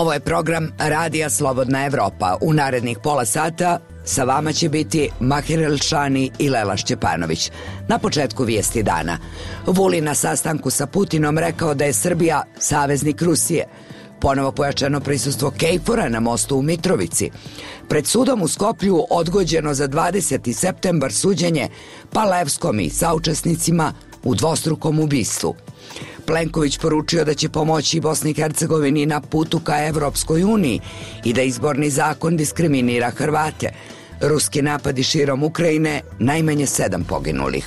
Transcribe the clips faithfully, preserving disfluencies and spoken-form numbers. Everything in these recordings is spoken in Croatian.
Ovo je program Radija Slobodna Evropa. U narednih pola sata sa vama će biti Mahir Elšani i Lela Šćepanović. Na početku vijesti dana. Vulin na sastanku sa Putinom rekao da je Srbija saveznik Rusije. Ponovo pojačano prisustvo Kejfora na mostu u Mitrovici. Pred sudom u Skoplju odgođeno za dvadeseti septembar suđenje Palevskom i saučesnicima u dvostrukom ubistvu. Plenković poručio da će pomoći Bosni i Hercegovini na putu ka Evropskoj uniji i da izborni zakon diskriminira Hrvate. Ruski napadi širom Ukrajine, najmanje sedam poginulih.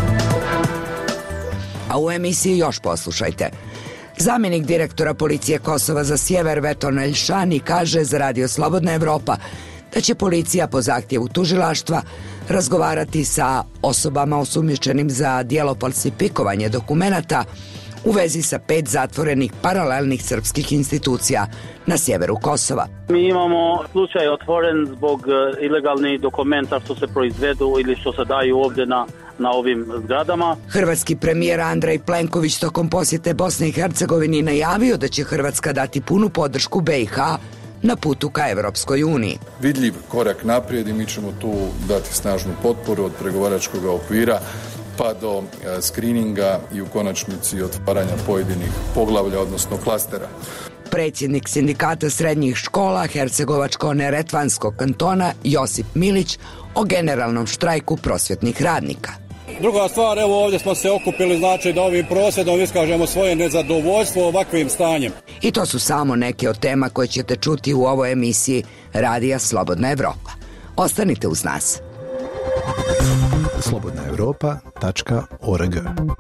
A u emisiji još poslušajte. Zamjenik direktora policije Kosova za sjever Veton Elšani kaže za Radio Slobodna Evropa da će policija po zahtjevu tužilaštva razgovarati sa osobama osumnjičenim za djelo falsifikovanje dokumenata u vezi sa pet zatvorenih paralelnih srpskih institucija na sjeveru Kosova. Mi imamo slučaj otvoren zbog ilegalnih dokumenta što se proizvedu ili što se daju ovdje na, na ovim zgradama. Hrvatski premijer Andrej Plenković tokom posjete Bosne i Hercegovini najavio da će Hrvatska dati punu podršku B i H na putu ka Evropskoj uniji. Vidljiv korak naprijed i mi ćemo tu dati snažnu potporu od pregovaračkog okvira pa do skrininga i u konačnici otvaranja pojedinih poglavlja, odnosno klastera. Predsjednik sindikata srednjih škola Hercegovačko-neretvanskog kantona Josip Milić o generalnom štrajku prosvjetnih radnika. Druga stvar, evo ovdje smo se okupili, znači da ovim prosvjedom iskažemo svoje nezadovoljstvo ovakvim stanjem. I to su samo neke od tema koje ćete čuti u ovoj emisiji Radija Slobodna Evropa. Ostanite uz nas. slobodna evropa tačka org.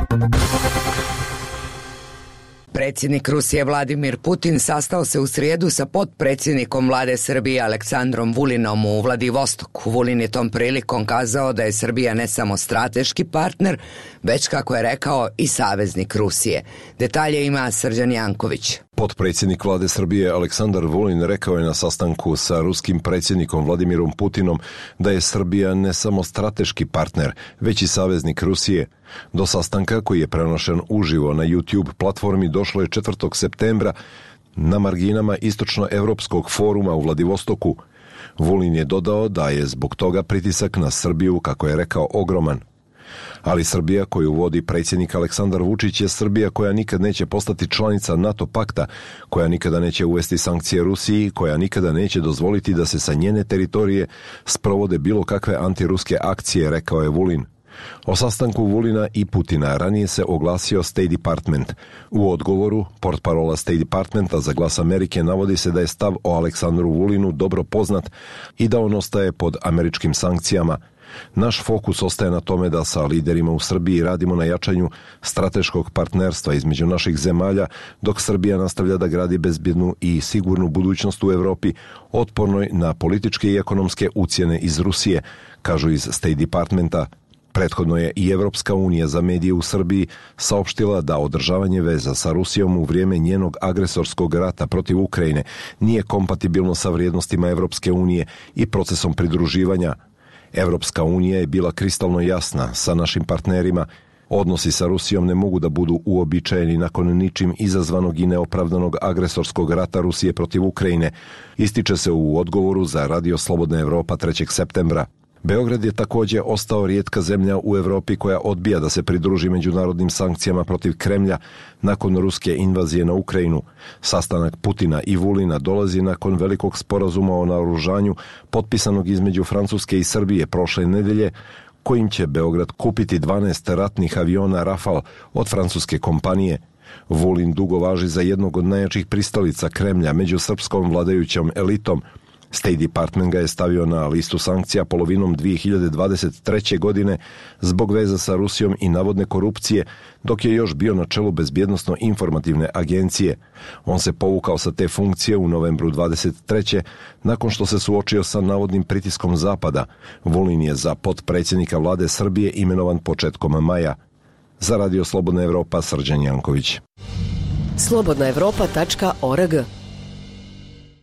Predsjednik Rusije Vladimir Putin sastao se u srijedu sa potpredsjednikom vlade Srbije Aleksandrom Vulinom u Vladivostoku. Vulin je tom prilikom kazao da je Srbija ne samo strateški partner, već, kako je rekao, i saveznik Rusije. Detalje ima Srđan Janković. Potpredsjednik vlade Srbije Aleksandar Vulin rekao je na sastanku sa ruskim predsjednikom Vladimirom Putinom da je Srbija ne samo strateški partner, već i saveznik Rusije. Do sastanka, koji je prenošen uživo na YouTube platformi, došlo je četvrtog septembra na marginama Istočno-Evropskog foruma u Vladivostoku. Vulin je dodao da je zbog toga pritisak na Srbiju, kako je rekao, ogroman. Ali Srbija koju vodi predsjednik Aleksandar Vučić je Srbija koja nikad neće postati članica NATO pakta, koja nikada neće uvesti sankcije Rusiji, koja nikada neće dozvoliti da se sa njene teritorije sprovode bilo kakve antiruske akcije, rekao je Vulin. O sastanku Vulina i Putina ranije se oglasio State Department. U odgovoru, portparola State Departmenta za Glas Amerike navodi se da je stav o Aleksandru Vulinu dobro poznat i da on ostaje pod američkim sankcijama. Naš fokus ostaje na tome da sa liderima u Srbiji radimo na jačanju strateškog partnerstva između naših zemalja, dok Srbija nastavlja da gradi bezbjednu i sigurnu budućnost u Evropi, otpornoj na političke i ekonomske ucjene iz Rusije, kažu iz State Departmenta. Prethodno je i Evropska unija za medije u Srbiji saopštila da održavanje veza sa Rusijom u vrijeme njenog agresorskog rata protiv Ukrajine nije kompatibilno sa vrijednostima Evropske unije i procesom pridruživanja. Evropska unija je bila kristalno jasna sa našim partnerima. Odnosi sa Rusijom ne mogu da budu uobičajeni nakon ničim izazvanog i neopravdanog agresorskog rata Rusije protiv Ukrajine, ističe se u odgovoru za Radio Slobodna Evropa trećeg septembra. Beograd je također ostao rijetka zemlja u Evropi koja odbija da se pridruži međunarodnim sankcijama protiv Kremlja nakon ruske invazije na Ukrajinu. Sastanak Putina i Vulina dolazi nakon velikog sporazuma o naoružanju potpisanog između Francuske i Srbije prošle nedelje, kojim će Beograd kupiti dvanaest ratnih aviona Rafale od francuske kompanije. Vulin dugo važi za jednog od najjačih pristalica Kremlja među srpskom vladajućom elitom. State Department ga je stavio na listu sankcija polovinom dvije hiljade dvadeset treće. godine zbog veza sa Rusijom i navodne korupcije, dok je još bio na čelu bezbjednosno-informativne agencije. On se povukao sa te funkcije u novembru dvadeset treće. nakon što se suočio sa navodnim pritiskom Zapada. Vulin je za potpredsjednika vlade Srbije imenovan početkom maja. Za Radio Slobodna Evropa, Srđan Janković. slobodna evropa tačka org.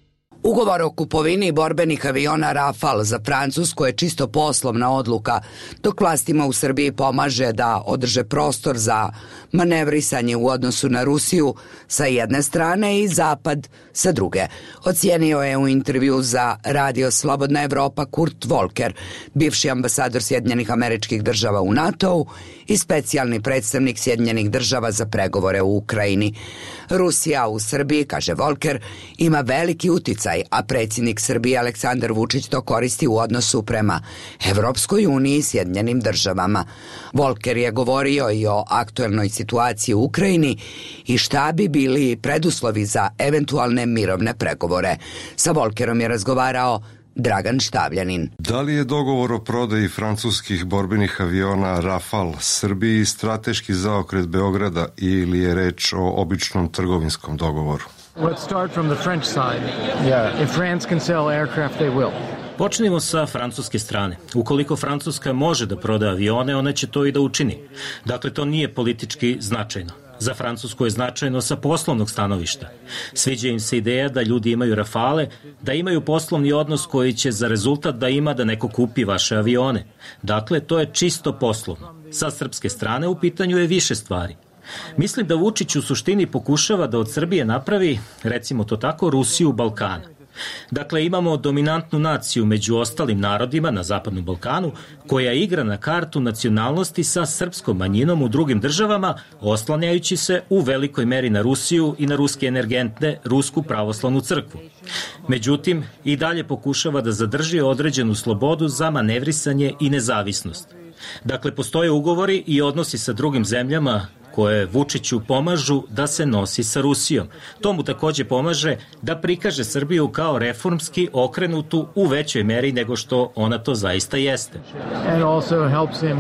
Ugovor o kupovini borbenih aviona Rafale za Francusku je čisto poslovna odluka, dok vlastima u Srbiji pomaže da održe prostor za manevrisanje u odnosu na Rusiju sa jedne strane i Zapad sa druge. Ocijenio je u intervju za Radio Slobodna Evropa Kurt Volker, bivši ambasador Sjedinjenih Američkih Država u NATO-u i specijalni predstavnik Sjedinjenih Država za pregovore u Ukrajini. Rusija u Srbiji, kaže Volker, ima veliki uticaj, a predsjednik Srbije Aleksandar Vučić to koristi u odnosu prema Evropskoj uniji i Sjedinjenim Državama. Volker je govorio i o aktuelnoj situaciji u Ukrajini i šta bi bili preduslovi za eventualne mirovne pregovore. Sa Volkerom je razgovarao Dragan Štavljanin. Da li je dogovor o prodaji francuskih borbenih aviona Rafale Srbiji strateški zaokret Beograda ili je reč o običnom trgovinskom dogovoru? Let's start from the French side. Yeah. If France can sell aircraft, they will. Počnimo sa francuske strane. Ukoliko Francuska može da proda avione, ona će to i da učini. Dakle, to nije politički značajno. Za Francusku je značajno sa poslovnog stanovišta. Sviđa im se ideja da ljudi imaju Rafale, da imaju poslovni odnos koji će za rezultat da ima da neko kupi vaše avione. Dakle, to je čisto poslovno. Sa srpske strane u pitanju je više stvari. Mislim da Vučić u suštini pokušava da od Srbije napravi, recimo to tako, Rusiju Balkana. Dakle, imamo dominantnu naciju među ostalim narodima na Zapadnom Balkanu, koja igra na kartu nacionalnosti sa srpskom manjinom u drugim državama, oslanjajući se u velikoj meri na Rusiju i na ruske energente, Rusku pravoslavnu crkvu. Međutim, i dalje pokušava da zadrži određenu slobodu za manevrisanje i nezavisnost. Dakle, postoje ugovori i odnosi sa drugim zemljama koje Vučiću pomažu da se nosi sa Rusijom. To mu takođe pomaže da prikaže Srbiju kao reformski okrenutu u većoj meri nego što ona to zaista jeste. And also helps him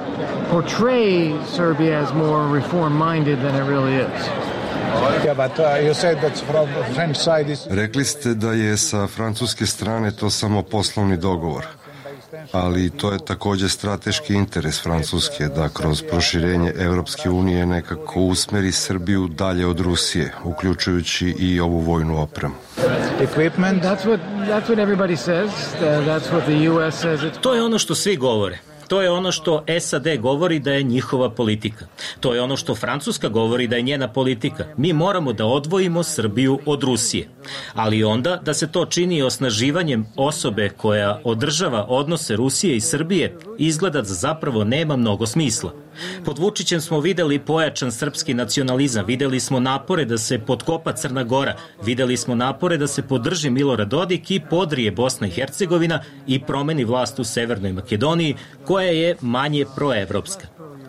portray Serbia as more reform-minded than it really is. Rekli ste da je sa francuske strane to samo poslovni dogovor, ali to je takođe strateški interes Francuske da kroz proširenje Evropske unije nekako usmeri Srbiju dalje od Rusije, uključujući i ovu vojnu opremu. To je ono što svi govore. To je ono što S A D govori da je njihova politika. To je ono što Francuska govori da je njena politika. Mi moramo da odvojimo Srbiju od Rusije. Ali onda da se to čini osnaživanjem osobe koja održava odnose Rusije i Srbije, izgleda da zapravo nema mnogo smisla. Pod Vučićem smo videli pojačan srpski nacionalizam, videli smo napore da se potkopa Crna Gora, videli smo napore da se podrži Milorad Dodik i podrije Bosna i Hercegovina i promeni vlast u Severnoj Makedoniji, koja je manje proevropska.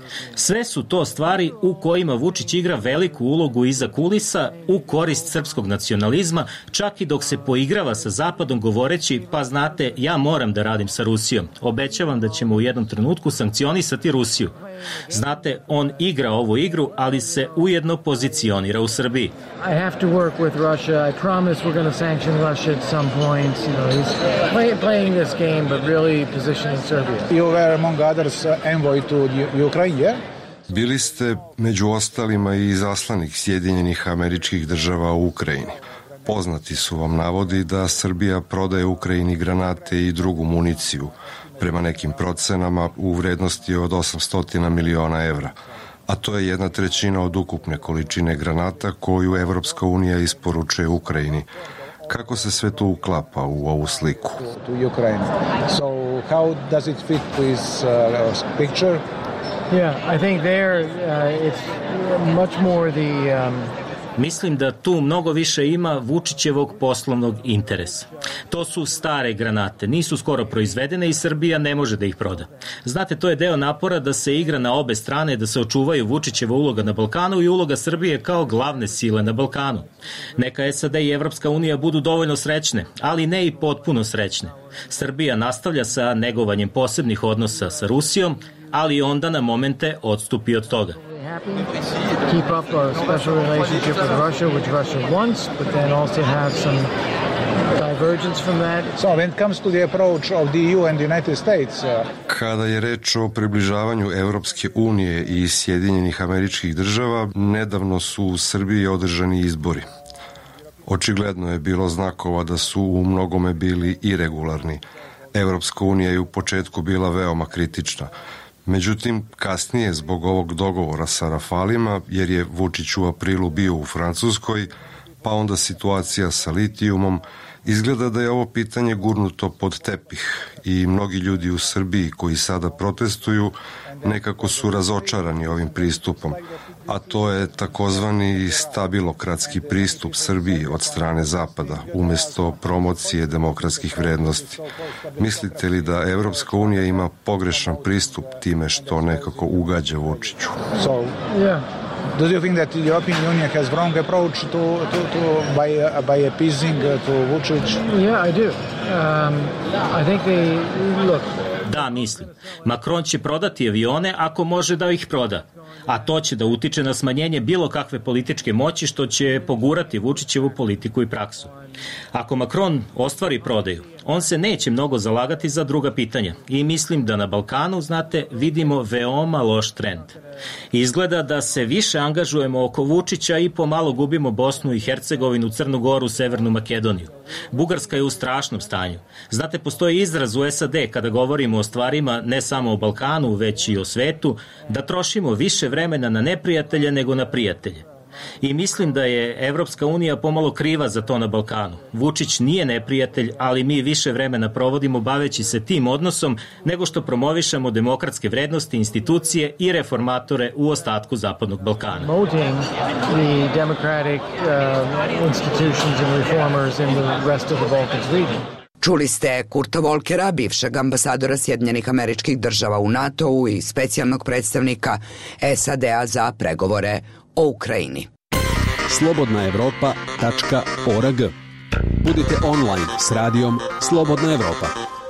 Sve su to stvari u kojima Vučić igra veliku ulogu iza kulisa u korist srpskog nacionalizma, čak i dok se poigrava sa Zapadom govoreći, pa znate, ja moram da radim sa Rusijom. Obećavam da ćemo u jednom trenutku sankcionisati Rusiju. Znate, on igra ovu igru, ali se ujedno pozicionira u Srbiji. I have to work with Russia. I promise we're going to sanction Russia at some point. You know, he's play, playing this game, but really positioning Serbia. You were among others envoy to Ukraine, yeah? Bili ste među ostalima i izaslanik Sjedinjenih Američkih Država u Ukrajini. Poznati su vam navodi da Srbija prodaje Ukrajini granate i drugu municiju, prema nekim procenama u vrednosti od osamsto miliona evra, a to je jedna trećina od ukupne količine granata koju Evropska unija isporučuje Ukrajini. Kako se sve to uklapa u ovu sliku? To Ukraine. So how does it fit with uh, picture? Yeah, I think there uh, it's much more the um, Mislim da tu mnogo više ima Vučićevog poslovnog interesa. To su stare granate, nisu skoro proizvedene i Srbija ne može da ih proda. Znate, to je deo napora da se igra na obe strane, da se očuvaju Vučićeva uloga na Balkanu i uloga Srbije kao glavne sile na Balkanu. Neka S A D i Evropska unija budu dovoljno srećne, ali ne i potpuno srećne. Srbija nastavlja sa negovanjem posebnih odnosa sa Rusijom, ali onda na momente odstupi od toga. Keep up a special relationship with Russia, which Russia wants, but then also have some divergence from that. So when it comes to the approach of the E U and the United States, uh... Kada je reč o približavanju Evropske unije i Sjedinjenih Američkih Država, nedavno su u Srbiji održani izbori. Očigledno je bilo znakova da su u mnogome bili iregularni. Evropska unija je u početku bila veoma kritična. Međutim, kasnije, zbog ovog dogovora sa Rafalima, jer je Vučić u aprilu bio u Francuskoj, pa onda situacija sa litijumom, izgleda da je ovo pitanje gurnuto pod tepih i mnogi ljudi u Srbiji koji sada protestuju nekako su razočarani ovim pristupom, a to je takozvani stabilokratski pristup Srbiji od strane Zapada, umesto promocije demokratskih vrednosti. Mislite li da Evropska unija ima pogrešan pristup time što nekako ugađa Vučiću? So, yeah. Do you think that the European Union has wrong approach to, to, to by, uh, by appeasing uh, to Vučić? Yeah, I do. Um, I think they, look, Da, mislim. Macron će prodati avione ako može da ih proda. A to će da utiče na smanjenje bilo kakve političke moći što će pogurati Vučićevu politiku i praksu. Ako Macron ostvari prodaju, on se neće mnogo zalagati za druga pitanja i mislim da na Balkanu, znate, vidimo veoma loš trend. Izgleda da se više angažujemo oko Vučića i pomalo gubimo Bosnu i Hercegovinu, Crnu Goru, Severnu Makedoniju. Bugarska je u strašnom stanju. Znate, postoji izraz u S A D kada govorimo o stvarima ne samo o Balkanu, već i o svetu, da trošimo više vremena na neprijatelje nego na prijatelje. I mislim da je Evropska unija pomalo kriva za to na Balkanu. Vučić nije neprijatelj, ali mi više vremena provodimo baveći se tim odnosom nego što promovišemo demokratske vrednosti, institucije i reformatore u ostatku Zapadnog Balkana. Promoting the democratic uh, institutions and reformers in the rest of the Balkans region. Čuli ste Kurta Volkera, bivšeg ambasadora Sjedinjenih Američkih Država u NATO-u i specijalnog predstavnika S A D-a za pregovore o Ukrajini. slobodna evropa tačka org. Budite online s radijom Slobodna Evropa.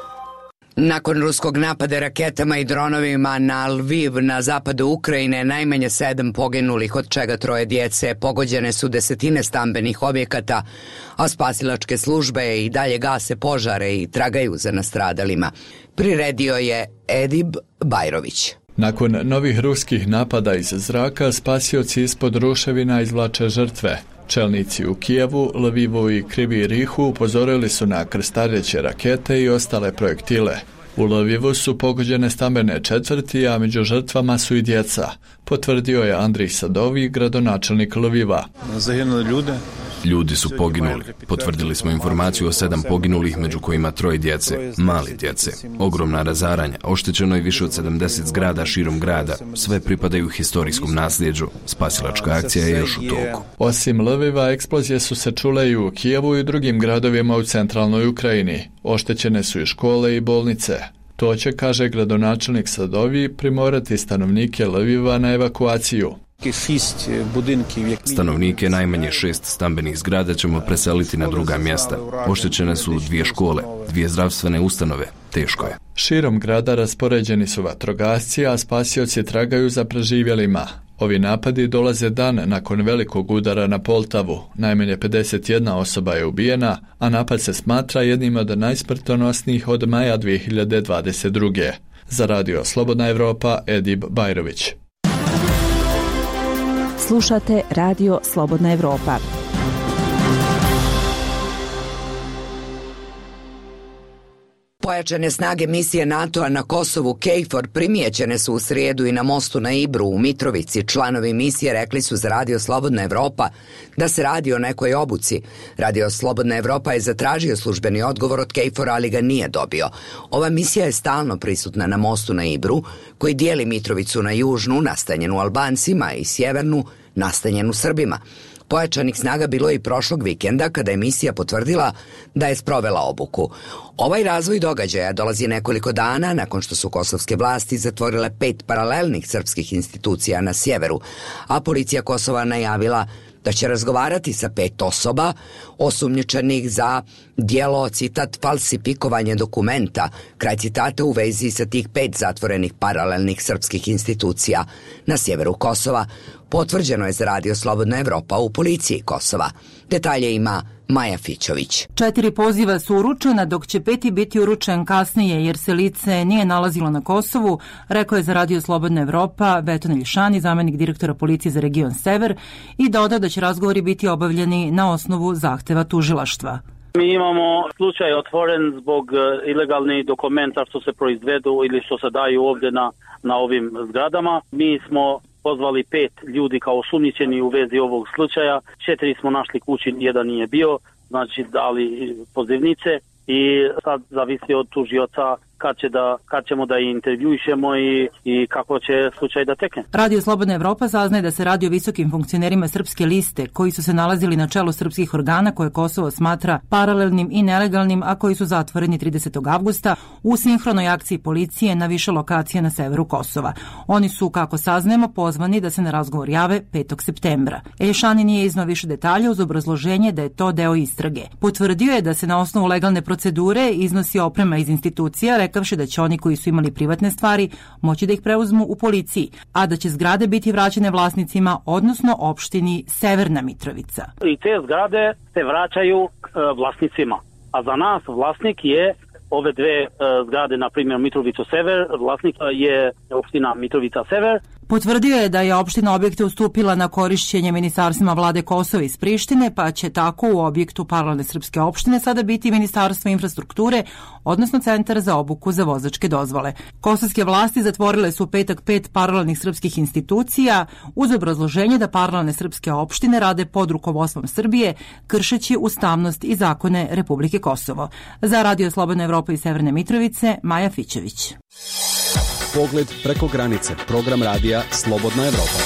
Nakon ruskog napada raketama i dronovima na Lviv na zapadu Ukrajine, najmanje sedam poginulih, od čega troje djece, pogođene su desetine stambenih objekata, a spasilačke službe i dalje gase požare i tragaju za nastradalima. Priredio je Edib Bajrović. Nakon novih ruskih napada iz zraka, spasioci ispod ruševina izvlače žrtve. Čelnici u Kijevu, Lvivu i Krivi Rihu upozorili su na krstareće rakete i ostale projektile. U Lvivu su pogođene stambene četvrti, a među žrtvama su i djeca, potvrdio je Andrij Sadovi, gradonačelnik Lviva. Zaginuli ljude. Ljudi su poginuli. Potvrdili smo informaciju o sedam poginulih, među kojima troje djece, mali djece. Ogromna razaranja, oštećeno je više od sedamdeset zgrada širom grada. Sve pripadaju historijskom nasljeđu. Spasilačka akcija je još u toku. Osim Lviva, eksplozije su se čule i u Kijevu i drugim gradovima u centralnoj Ukrajini. Oštećene su i škole i bolnice. To će, kaže gradonačelnik Sadovi, primorati stanovnike Lviva na evakuaciju. Stanovnike najmanje šest stambenih zgrada ćemo preseliti na druga mjesta. Oštećene su dvije škole, dvije zdravstvene ustanove. Teško je. Širom grada raspoređeni su vatrogasci, a spasioci tragaju za preživjelima. Ovi napadi dolaze dan nakon velikog udara na Poltavu. Najmanje pedeset jedna osoba je ubijena, a napad se smatra jednim od najsmrtonosnijih od maja dvije hiljade dvadeset druge. Za radio Slobodna Evropa, Edib Bajrović. Slušate radio Slobodna Evropa. Pojačane snage misije NATO-a na Kosovu KFOR primijećene su u srijedu i na mostu na Ibru u Mitrovici. Članovi misije rekli su za radio Slobodna Evropa da se radi o nekoj obuci. Radio Slobodna Evropa je zatražio službeni odgovor od KFOR-a, ali ga nije dobio. Ova misija je stalno prisutna na mostu na Ibru, koji dijeli Mitrovicu na južnu, nastanjenu Albancima, i sjevernu, nastanjenu Srbima. Pojačanih snaga bilo je i prošlog vikenda kada je misija potvrdila da je sprovela obuku. Ovaj razvoj događaja dolazi nekoliko dana nakon što su kosovske vlasti zatvorile pet paralelnih srpskih institucija na sjeveru, a policija Kosova najavila da će razgovarati sa pet osoba osumnjičenih za djelo, citat, falsifikovanje dokumenta, kraj citata, u vezi sa tih pet zatvorenih paralelnih srpskih institucija na sjeveru Kosova. Potvrđeno je za radio Slobodna Evropa u policiji Kosova. Detalje ima Maja Fićović. Četiri poziva su uručena, dok će peti biti uručen kasnije jer se lice nije nalazilo na Kosovu, rekao je za Radio Slobodna Evropa Beton Eljšani, zamenik direktora policije za region Sever, i dodao da će razgovori biti obavljeni na osnovu zahteva tužilaštva. Mi imamo slučaj otvoren zbog ilegalnih dokumenta što se proizvedu ili što se daju ovdje na, na ovim zgradama. Mi smo pozvali pet ljudi kao osumnjičeni u vezi ovog slučaja. Četiri smo našli kući, jedan nije bio, znači dali pozivnice i sad zavisi od tužioca kad, će da, kad ćemo da intervjuišemo i, i kako će slučaj da tekne. Radio Slobodna Evropa saznaje da se radi o visokim funkcionerima Srpske liste koji su se nalazili na čelu srpskih organa koje Kosovo smatra paralelnim i nelegalnim, a koji su zatvoreni tridesetog avgusta u sinhronoj akciji policije na više lokacija na severu Kosova. Oni su, kako saznajemo, pozvani da se na razgovor jave petog septembra. Eljšani nije iznao više detalja uz obrazloženje da je to deo istrage. Potvrdio je da se na osnovu legalne procedure iznosi oprema iz institucija, rekavši da će oni koji su imali privatne stvari moći da ih preuzmu u policiji, a da će zgrade biti vraćene vlasnicima, odnosno opštini Severna Mitrovica. I te zgrade se vraćaju e, vlasnicima, a za nas vlasnik je ove dve e, zgrade, na primjer Mitrovica Sever, vlasnik je opština Mitrovica Sever. Potvrdio je da je opština objekte ustupila na korišćenje ministarstvima vlade Kosova iz Prištine, pa će tako u objektu paralelne srpske opštine sada biti Ministarstvo infrastrukture, odnosno Centar za obuku za vozačke dozvole. Kosovske vlasti zatvorile su u petak pet paralelnih srpskih institucija uz obrazloženje da paralelne srpske opštine rade pod rukovodstvom Srbije, kršeći ustavnost i zakone Republike Kosovo. Za Radio Slobodna Evropa iz Severne Mitrovice, Maja Fićović. Pogled preko granice, program radija Slobodna Evropa.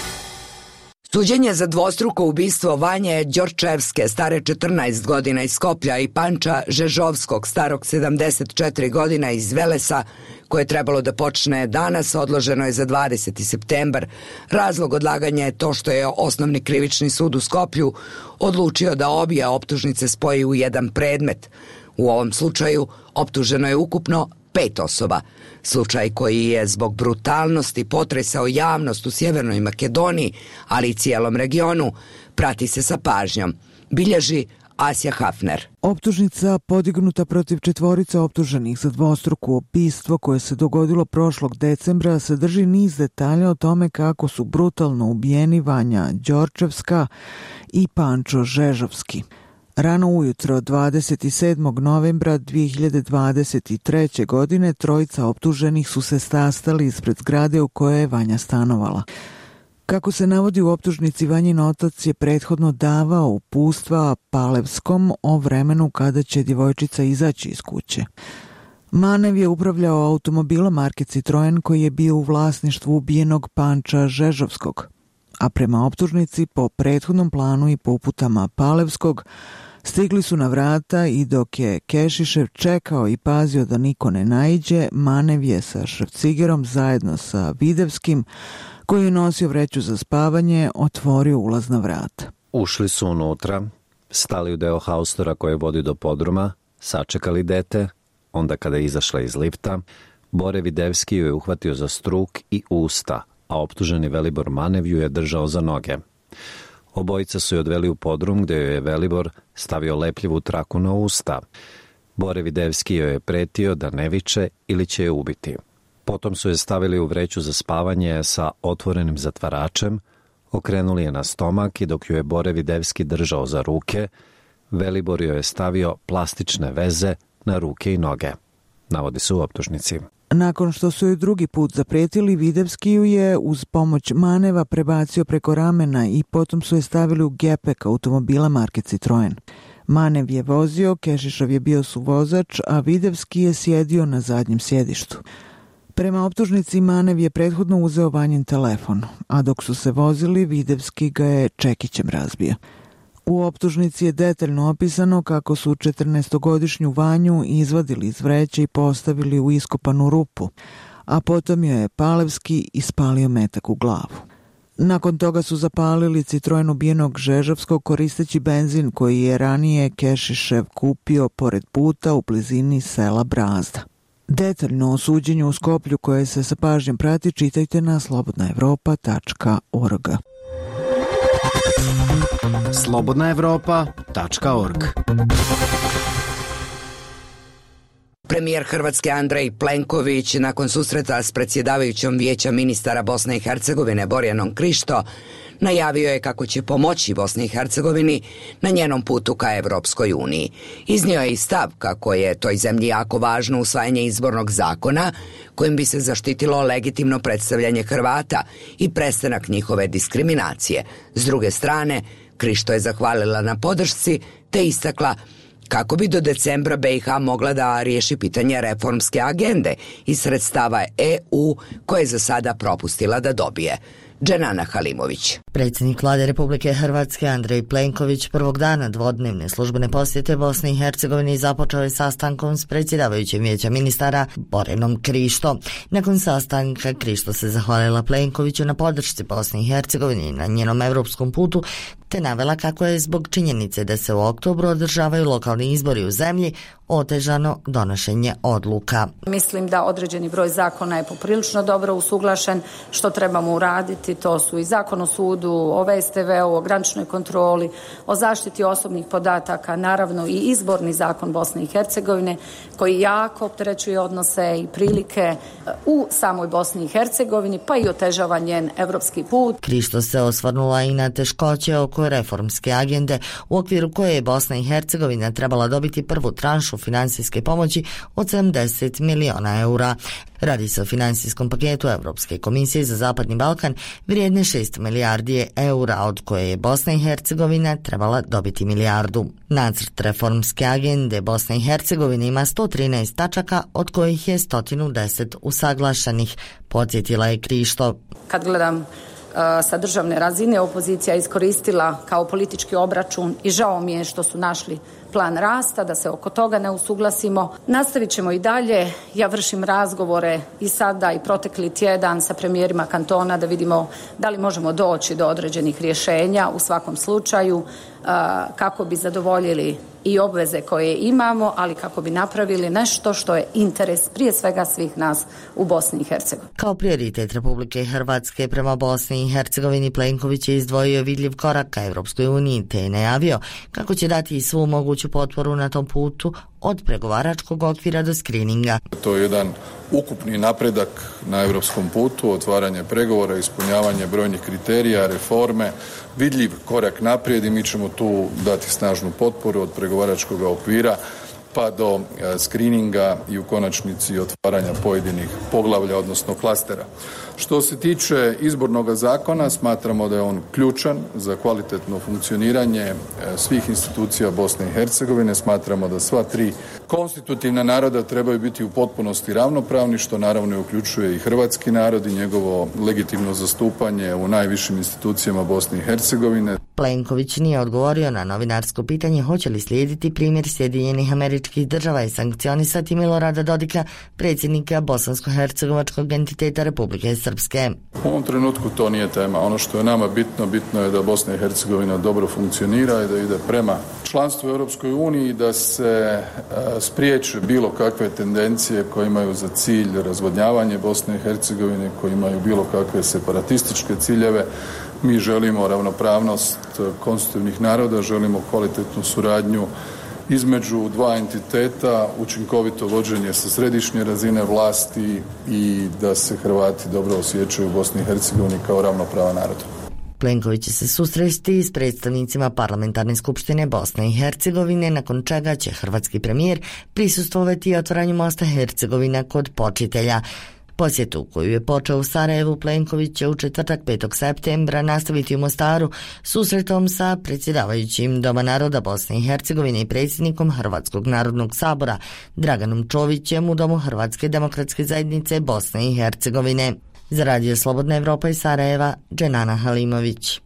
Suđenje za dvostruko ubistvo Vanje Đorčevske, stare četrnaest godina iz Skoplja, i Panča Žežovskog, starog sedamdeset četiri godina iz Velesa, koje je trebalo da počne danas, odloženo je za dvadeseti septembar. Razlog odlaganja je to što je Osnovni krivični sud u Skoplju odlučio da obje optužnice spoji u jedan predmet. U ovom slučaju optuženo je ukupno pet osoba. Slučaj koji je zbog brutalnosti potresao javnost u Sjevernoj Makedoniji, ali i cijelom regionu, prati se sa pažnjom. Bilježi Asja Hafner. Optužnica podignuta protiv četvorice optuženih za dvostruko ubistvo koje se dogodilo prošlog decembra sadrži niz detalja o tome kako su brutalno ubijeni Vanja Đorčevska i Pančo Žežovski. Rano ujutro dvadeset sedmog novembra dve hiljade dvadeset treće. godine trojica optuženih su se sastali ispred zgrade u kojoj je Vanja stanovala. Kako se navodi u optužnici, Vanjin otac je prethodno davao uputstva Palevskom o vremenu kada će djevojčica izaći iz kuće. Manev je upravljao automobilom marke Citroen koji je bio u vlasništvu ubijenog Panča Žežovskog, a prema optužnici po prethodnom planu i po uputama Palevskog stigli su na vrata i dok je Kešišev čekao i pazio da niko ne naiđe, Manev je sa Šrafcigerom zajedno sa Videvskim, koji je nosio vreću za spavanje, otvorio ulazna vrata. Ušli su unutra, stali u deo haustora koje vodi do podruma, sačekali dete, onda kada je izašla iz lifta, Bore Videvski ju je uhvatio za struk i usta, a optuženi Velibor Manev ju je držao za noge. Obojica su je odveli u podrum gdje joj je Velibor stavio lepljivu traku na usta. Bore Videvski joj je pretio da ne viče ili će je ubiti. Potom su je stavili u vreću za spavanje sa otvorenim zatvaračem, okrenuli je na stomak i dok ju je Bore Videvski držao za ruke, Velibor joj je stavio plastične veze na ruke i noge, navodi se u optužnici. Nakon što su joj drugi put zapretili, Videvski ju je uz pomoć Maneva prebacio preko ramena i potom su je stavili u gepek automobila marke Citroen. Manev je vozio, Kešišov je bio suvozač, a Videvski je sjedio na zadnjem sjedištu. Prema optužnici, Manev je prethodno uzeo Vanjin telefon, a dok su se vozili, Videvski ga je čekićem razbio. U optužnici je detaljno opisano kako su četrnaestogodišnju Vanju izvadili iz vreće i postavili u iskopanu rupu, a potom joj je Palevski ispalio metak u glavu. Nakon toga su zapalili Citroen ubijenog Žežovskog koristeći benzin koji je ranije Kešišev kupio pored puta u blizini sela Brazda. Detaljno o suđenju u Skoplju koje se sa pažnjom prati čitajte na slobodna evropa tačka org. slobodna evropa tačka org. Premijer Hrvatske Andrej Plenković nakon susreta s predsjedavajućom Vijeća ministara Bosne i Hercegovine Borjanom Krišto najavio je kako će pomoći Bosni i Hercegovini na njenom putu ka Evropskoj uniji. Iznio je i stav kako je toj zemlji jako važno usvajanje izbornog zakona kojim bi se zaštitilo legitimno predstavljanje Hrvata i prestanak njihove diskriminacije. S druge strane, Krišto je zahvalila na podršci te istakla kako bi do decembra B i H mogla da riješi pitanje reformske agende iz sredstava E U koje je za sada propustila da dobije. Dženana Halimović. Predsjednik Vlade Republike Hrvatske Andrej Plenković prvog dana dvodnevne službene posjete Bosni i Hercegovini započeo je sastankom s predsjedavajućim Vijeća ministara Borjanom Krišto. Nakon sastanka Krišto se zahvalila Plenkoviću na podršci Bosni i Hercegovini na njenom europskom putu, te navela kako je zbog činjenice da se u oktobru održavaju lokalni izbori u zemlji otežano donošenje odluka. Mislim da određeni broj zakona je poprilično dobro usuglašen. Što trebamo uraditi, to su i zakon o sudu, o V S T V-u, o graničnoj kontroli, o zaštiti osobnih podataka, naravno i izborni zakon Bosne i Hercegovine koji jako opterećuje odnose i prilike u samoj Bosni i Hercegovini, pa i otežava njen evropski put. Krišto se osvrnula i na teškoće oko reformske agende u okviru koje je Bosna i Hercegovina trebala dobiti prvu tranšu finansijske pomoći od sedamdeset miliona eura. Radi se o finansijskom paketu Evropske komisije za Zapadni Balkan vrijedne šest milijardi eura, od koje je Bosna i Hercegovina trebala dobiti milijardu. Nacrt reformske agende Bosne i Hercegovine ima sto trinaest tačaka, od kojih je sto deset usaglašenih, podsjetila je Krišto. Kad gledam sa državne razine, opozicija iskoristila kao politički obračun i žao mi je što su našli plan rasta, da se oko toga ne usuglasimo. Nastavit ćemo i dalje. Ja vršim razgovore i sada i protekli tjedan sa premijerima kantona da vidimo da li možemo doći do određenih rješenja u svakom slučaju kako bi zadovoljili i obveze koje imamo, ali kako bi napravili nešto što je interes prije svega svih nas u Bosni i Hercegovini. Kao prioritet Republike Hrvatske prema Bosni i Hercegovini Plenković je izdvojio vidljiv korak ka Evropskoj uniji te je najavio kako će dati svu moguću potporu na tom putu od pregovaračkog okvira do skrininga. To je jedan ukupni napredak na europskom putu, otvaranje pregovora, ispunjavanje brojnih kriterija, reforme, vidljiv korak naprijed i mi ćemo tu dati snažnu potporu od pregovaračkog okvira pa do skrininga i u konačnici otvaranja pojedinih poglavlja, odnosno klastera. Što se tiče izbornog zakona, smatramo da je on ključan za kvalitetno funkcioniranje svih institucija Bosne i Hercegovine. Smatramo da sva tri konstitutivna naroda trebaju biti u potpunosti ravnopravni, što naravno uključuje i hrvatski narod i njegovo legitimno zastupanje u najvišim institucijama Bosne i Hercegovine. Plenković nije odgovorio na novinarsko pitanje hoće li slijediti primjer Sjedinjenih Američkih Država i sankcionisati Milorada Dodika, predsjednika bosansko-hercegovačkog entiteta Republike Srpske. U ovom trenutku to nije tema. Ono što je nama bitno, bitno je da Bosna i Hercegovina dobro funkcionira i da ide prema članstvu u Europskoj uniji, da se spriječe bilo kakve tendencije koje imaju za cilj razvodnjavanje Bosne i Hercegovine, koje imaju bilo kakve separatističke ciljeve. Mi želimo ravnopravnost konstitutivnih naroda, želimo kvalitetnu suradnju između dva entiteta, učinkovito vođenje sa središnje razine vlasti i da se Hrvati dobro osjećaju u Bosni i Hercegovini kao ravnopravan narod. Plenković će se susresti s predstavnicima Parlamentarne skupštine Bosne i Hercegovine, nakon čega će hrvatski premijer prisustvovati otvaranju mosta Hercegovina kod Počitelja. Posjetu koju je počeo u Sarajevu, Plenković će u četvrtak petog septembra nastaviti u Mostaru susretom sa predsjedavajućim Doma naroda Bosne i Hercegovine i predsjednikom Hrvatskog narodnog sabora Draganom Čovićem u Domu Hrvatske demokratske zajednice Bosne i Hercegovine. Za Radio Slobodna Evropa iz Sarajeva, Dženana Halimović.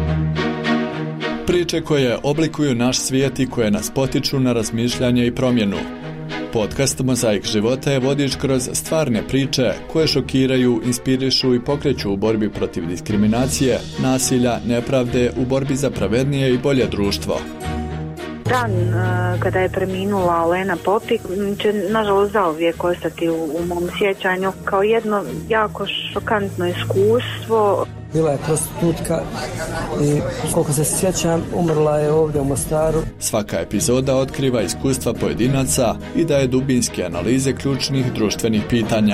Priče koje oblikuju naš svijet i koje nas potiču na razmišljanje i promjenu. Podcast Mozaik života je vodič kroz stvarne priče koje šokiraju, inspirišu i pokreću u borbi protiv diskriminacije, nasilja, nepravde, u borbi za pravednije i bolje društvo. Dan kada je preminula Olena Popik će nažalost zauvijek ostati u, u mom sjećanju kao jedno jako šokantno iskustvo. bila je prostitutka i koliko se sjećam umrla je ovdje u Mostaru. Svaka epizoda otkriva iskustva pojedinaca i daje dubinske analize ključnih društvenih pitanja.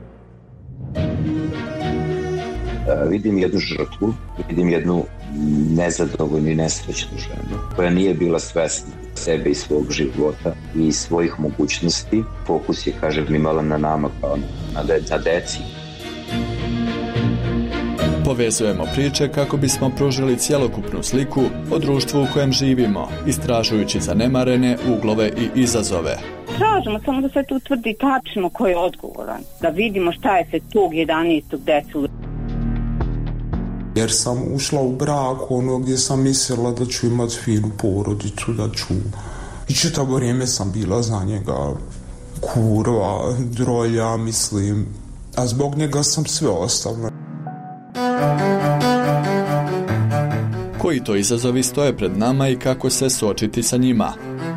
Vidim jednu žrtvu, vidim jednu nezadovoljnu i nesrećnu ženu koja nije bila svesna sebe i svog života i svojih mogućnosti. Fokus je, kažem, imala na nama kao na, de, na deci. Povezujemo priče kako bismo pružili cjelokupnu sliku o društvu u kojem živimo, istražujući zanemarene uglove i izazove. Tražimo samo da se tu utvrdi tačno ko je odgovoran, da vidimo šta je se tog jedanaestog desilo. Jer sam ušla u brak ono gdje sam mislila da ću imati finu porodicu, da ću... I čitavo vrijeme sam bila za njega kurva, drolja, mislim. A zbog njega sam sve ostavila. Koji to izazovi stoje pred nama i kako se suočiti sa njima?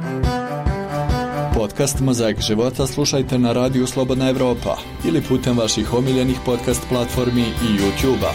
Podcast Mozaik života slušajte na radiju Slobodna Evropa ili putem vaših omiljenih podcast platformi i YouTube-a.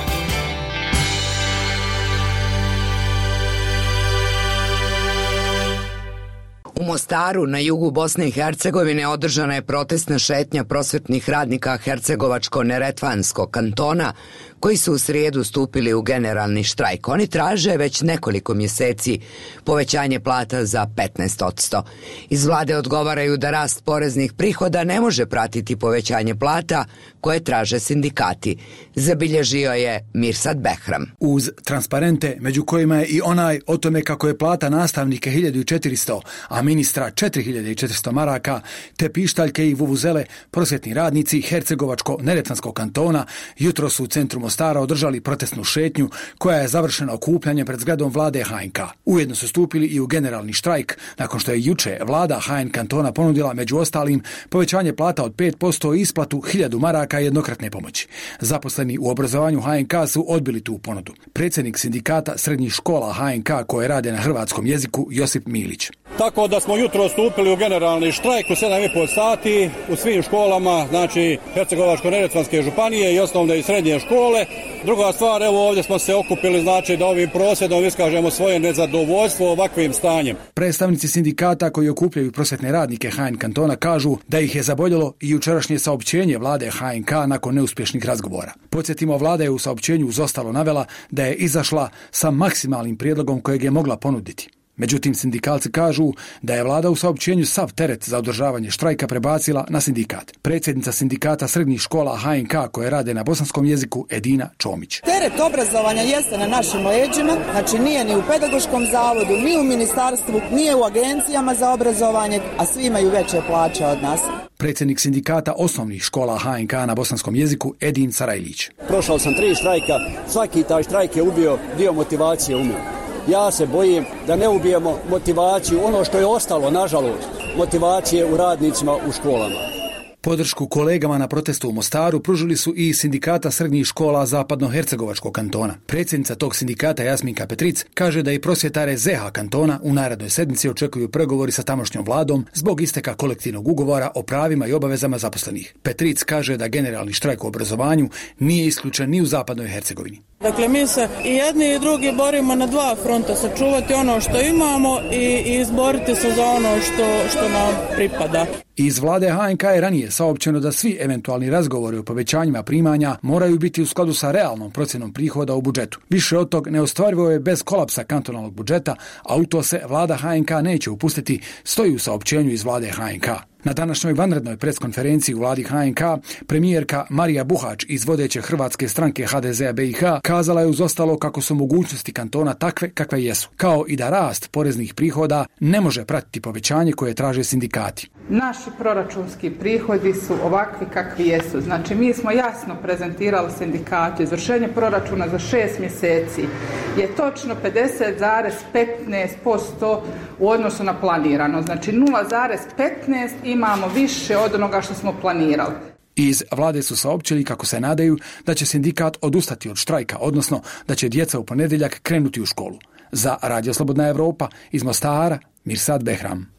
U Mostaru, na jugu Bosne i Hercegovine, održana je protestna šetnja prosvetnih radnika Hercegovačko-Neretvanskog kantona, koji su u srijedu stupili u generalni štrajk. Oni traže već nekoliko mjeseci povećanje plata za petnaest posto. Iz vlade odgovaraju da rast poreznih prihoda ne može pratiti povećanje plata koje traže sindikati. Zabilježio je Mirsad Behram. Uz transparente, među kojima je i onaj o tome kako je plata nastavnike hiljadu četiristo, a ministra četiri hiljade četiristo maraka, te pištaljke i vuvuzele, prosvjetni radnici Hercegovačko-Neretvanskog kantona jutro su u centru Mostara održali protestnu šetnju koja je završena okupljanjem pred zgradom vlade H N K. Ujedno su stupili i u generalni štrajk nakon što je juče vlada H N kantona ponudila među ostalim povećanje plata od pet posto i isplatu hiljadu maraka jednokratne pomoći. Zaposleni u obrazovanju H N K su odbili tu ponudu. Predsjednik sindikata srednjih škola H N K koje rade na hrvatskom jeziku Josip Milić. Tako da smo jutro stupili u generalni štrajk u sedam i po sati u svim školama, znači Hercegovačko-Neretvanske županije i osnovne i srednje škole. Druga stvar, evo ovdje smo se okupili, znači da ovim prosvjedom iskažemo svoje nezadovoljstvo ovakvim stanjem. Predstavnici sindikata koji okupljaju prosvjetne radnike H N kantona kažu da ih je zaboljelo i jučerašnje saopćenje vlade H N K nakon neuspješnih razgovora. Podsjetimo, vlada je u saopćenju uz ostalo navela da je izašla sa maksimalnim prijedlogom kojeg je mogla ponuditi. Međutim, sindikalci kažu da je vlada u saopćenju sav teret za održavanje štrajka prebacila na sindikat. Predsjednica sindikata srednjih škola H N K koje rade na bosanskom jeziku Edina Čomić. Teret obrazovanja jeste na našim leđima, znači nije ni u pedagoškom zavodu, ni u ministarstvu, nije u agencijama za obrazovanje, a svi imaju veće plaće od nas. Predsjednik sindikata osnovnih škola H N K na bosanskom jeziku Edin Sarajlić. Prošao sam tri štrajka, svaki taj štrajk je ubio dio motivacije u mene. Ja se bojim da ne ubijemo motivaciju, ono što je ostalo, nažalost, motivacije u radnicima u školama. Podršku kolegama na protestu u Mostaru pružili su i sindikata srednjih škola Zapadno-Hercegovačkog kantona. Predsjednica tog sindikata Jasminka Petric kaže da i prosvjetare Z H kantona u narednoj sedmici očekuju pregovori sa tamošnjom vladom zbog isteka kolektivnog ugovora o pravima i obavezama zaposlenih. Petric kaže da generalni štrajk u obrazovanju nije isključen ni u Zapadnoj Hercegovini. Dakle, mi se i jedni i drugi borimo na dva fronta, sačuvati ono što imamo i, i izboriti se za ono što, što nam pripada. Iz vlade H N K je ranije saopćeno da svi eventualni razgovori o povećanjima primanja moraju biti u skladu sa realnom procjenom prihoda u budžetu. Više od tog neostvarivo je bez kolapsa kantonalnog budžeta, a u to se vlada H N K neće upustiti, stoji u saopćenju iz vlade H N K. Na današnjoj vanrednoj preskonferenciji u vladi H N K premijerka Marija Buhač iz vodeće hrvatske stranke H D Z B i H kazala je uz ostalo kako su mogućnosti kantona takve kakve jesu, kao i da rast poreznih prihoda ne može pratiti povećanje koje traže sindikati. Naši proračunski prihodi su ovakvi kakvi jesu. Znači, mi smo jasno prezentirali sindikatu. Izvršenje proračuna za šest mjeseci je točno pedeset zarez petnaest posto u odnosu na planirano. Znači, nula zarez petnaest imamo više od onoga što smo planirali. Iz vlade su saopćili kako se nadaju da će sindikat odustati od štrajka, odnosno da će djeca u ponedjeljak krenuti u školu. Za Radio Slobodna Evropa iz Mostara, Mirsad Behram.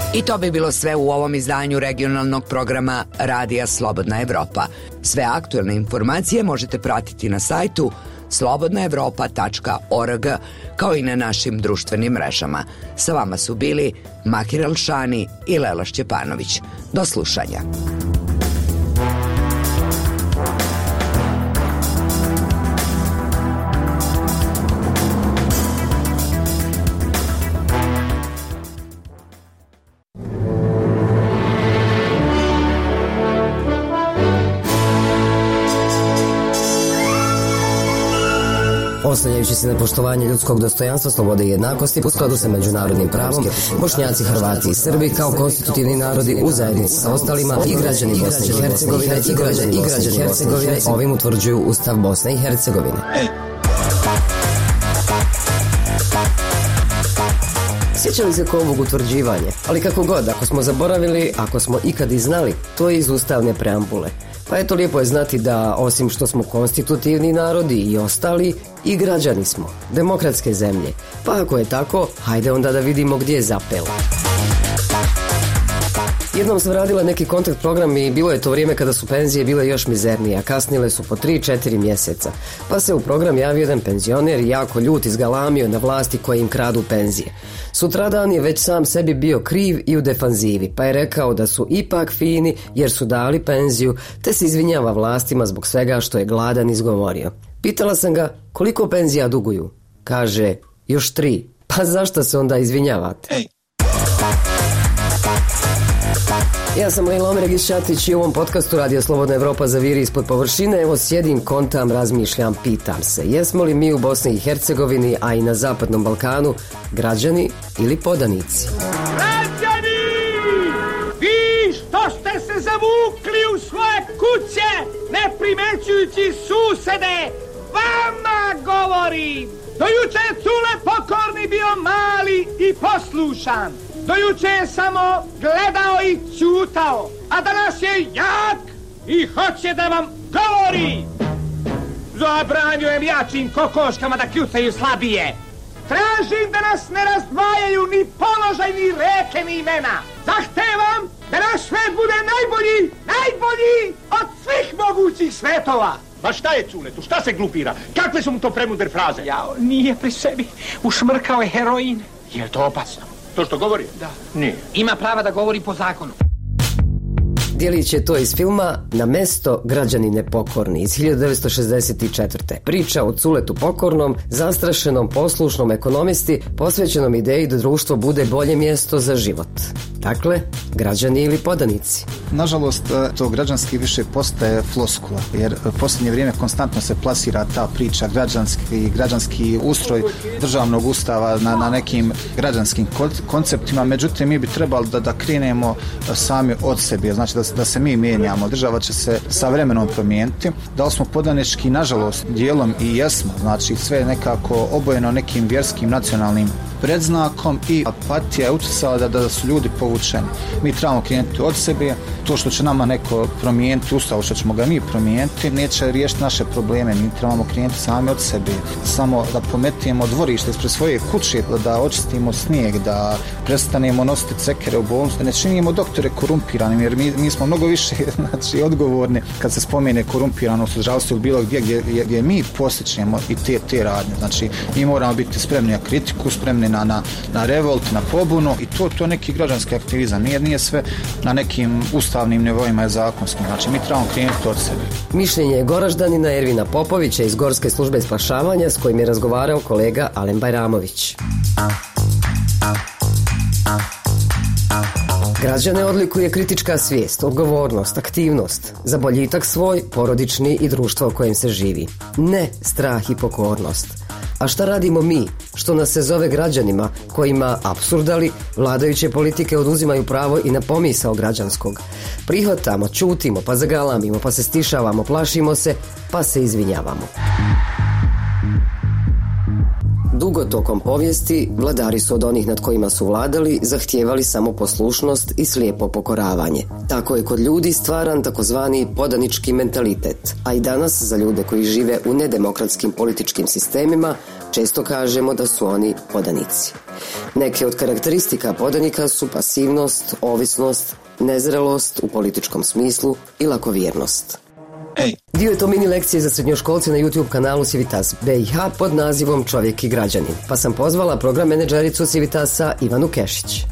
I to bi bilo sve u ovom izdanju regionalnog programa Radija Slobodna Evropa. Sve aktuelne informacije možete pratiti na sajtu slobodna evropa tačka org kao i na našim društvenim mrežama. Sa vama su bili Mahir Elšani i Lela Šćepanović. Do slušanja. Oslanjajući se na poštovanje ljudskog dostojanstva, slobode i jednakosti u skladu sa međunarodnim pravom, Bošnjaci, Hrvati i Srbi kao konstitutivni narodi u zajednici sa ostalima i građani Bosne i Hercegovine i građani i građani Hercegovine ovim utvrđuju Ustav Bosne i Hercegovine. Sjećali se ko ovog utvrđivanja, ali kako god, ako smo zaboravili, ako smo ikad i znali, to je iz ustavne preambule. Pa eto, lijepo je znati da, osim što smo konstitutivni narodi i ostali, i građani smo, demokratske zemlje. Pa ako je tako, hajde onda da vidimo gdje je zapelo. Jednom sam radila neki kontakt program i bilo je to vrijeme kada su penzije bile još mizernije, a kasnile su po tri četiri mjeseca. Pa se u program javio jedan penzioner i jako ljut izgalamio na vlasti koje im kradu penzije. Sutradan je već sam sebi bio kriv i u defanzivi, pa je rekao da su ipak fini jer su dali penziju, te se izvinjava vlastima zbog svega što je gladan izgovorio. Pitala sam ga koliko penzija duguju. Kaže, još tri. Pa zašto se onda izvinjavate? Hey. Ja sam Lejla Omeregić Šatić i u ovom podcastu Radio Slobodna Evropa zaviri ispod površine. Evo sjedim, kontam, razmišljam, pitam se. Jesmo li mi u Bosni i Hercegovini, a i na Zapadnom Balkanu, građani ili podanici? Građani! Vi što ste se zavukli u svoje kuće, ne primećujući susede, vama govorim! Do juče je Cule Pokorni bio mali i poslušan. Do juče je samo gledao i ćutao, a danas je jak i hoće da vam govori. Zabranjujem jačim kokoškama da kljucaju slabije. Tražim da nas ne razdvajaju ni položaj, ni reke, ni imena. Zahtevam da naš svet bude najbolji, najbolji od svih mogućih svetova. Ma šta je Culetu, šta se glupira? Kakve su mu to premudre fraze? Jao, nije pri sebi, ušmrkao je heroin. Je li to opasno? To što govori? Da. Nije. Ima prava da govori po zakonu. Djelić je to iz filma Na mesto građani nepokorni iz hiljadu devetsto šezdeset četvrte. Priča o Culetu Pokornom, zastrašenom, poslušnom ekonomisti, posvećenom ideji da društvo bude bolje mjesto za život. Dakle, građani ili podanici. Nažalost, to građanski više postaje floskula, jer posljednje vrijeme konstantno se plasira ta priča građanski, građanski ustroj državnog ustava na, na nekim građanskim konceptima. Međutim, mi bi trebali da, da krenemo sami od sebe, znači da, da se mi mijenjamo. Država će se sa vremenom promijeniti. Da li smo podanički, nažalost, dijelom i jesmo, znači sve nekako obojeno nekim vjerskim, nacionalnim predznakom i apatija je utjecala da, da su ljudi povučeni. Mi trebamo krenuti od sebe, to što će nama neko promijeniti ustav, što ćemo ga mi promijeniti, neće riješiti naše probleme. Mi trebamo krenuti sami od sebe, samo da pometimo dvorište ispred svoje kuće, da, da očistimo snijeg, da prestanemo nositi cekere u bolnicu, da ne činimo doktore korumpiranim, jer mi, mi smo mnogo više znači, odgovorni kad se spomene korumpiranost u zdravstvu ili bilo gdje, gdje, gdje, gdje mi posjećujemo i te, te radnje. Znači, mi moramo biti spremni na kritiku, spremni na, na, na revolt, na pobunu i to, to neki građanski aktivizam. Nije, nije sve na nekim ustavnim nivoima je zakonskim. Znači, mi trebamo krenuti od sebe. Mišljenje je Goraždanina Ervina Popovića iz Gorske službe spašavanja s kojim je razgovarao kolega Alen Bajramović. Građane odlikuje kritička svijest, odgovornost, aktivnost, za boljitak svoj, porodični i društvo u kojem se živi. Ne strah i pokornost. A šta radimo mi, što nas se zove građanima, kojima apsurdali vladajuće politike oduzimaju pravo i na pomisao građanskog? Prihvatamo, ćutimo, pa zagalamimo, pa se stišavamo, plašimo se, pa se izvinjavamo. Dugo tokom povijesti vladari su od onih nad kojima su vladali zahtijevali samo poslušnost i slijepo pokoravanje. Tako je kod ljudi stvaran takozvani podanički mentalitet, a i danas za ljude koji žive u nedemokratskim političkim sistemima Često kažemo da su oni podanici. Neke od karakteristika podanika su pasivnost, ovisnost, nezrelost u političkom smislu i lakovjernost. Ej. Dio je to mini lekcije za srednjoškolce na YouTube kanalu Civitas B i H pod nazivom Čovjek i građanin, pa sam pozvala program menadžericu Civitasa Ivanu Kešić.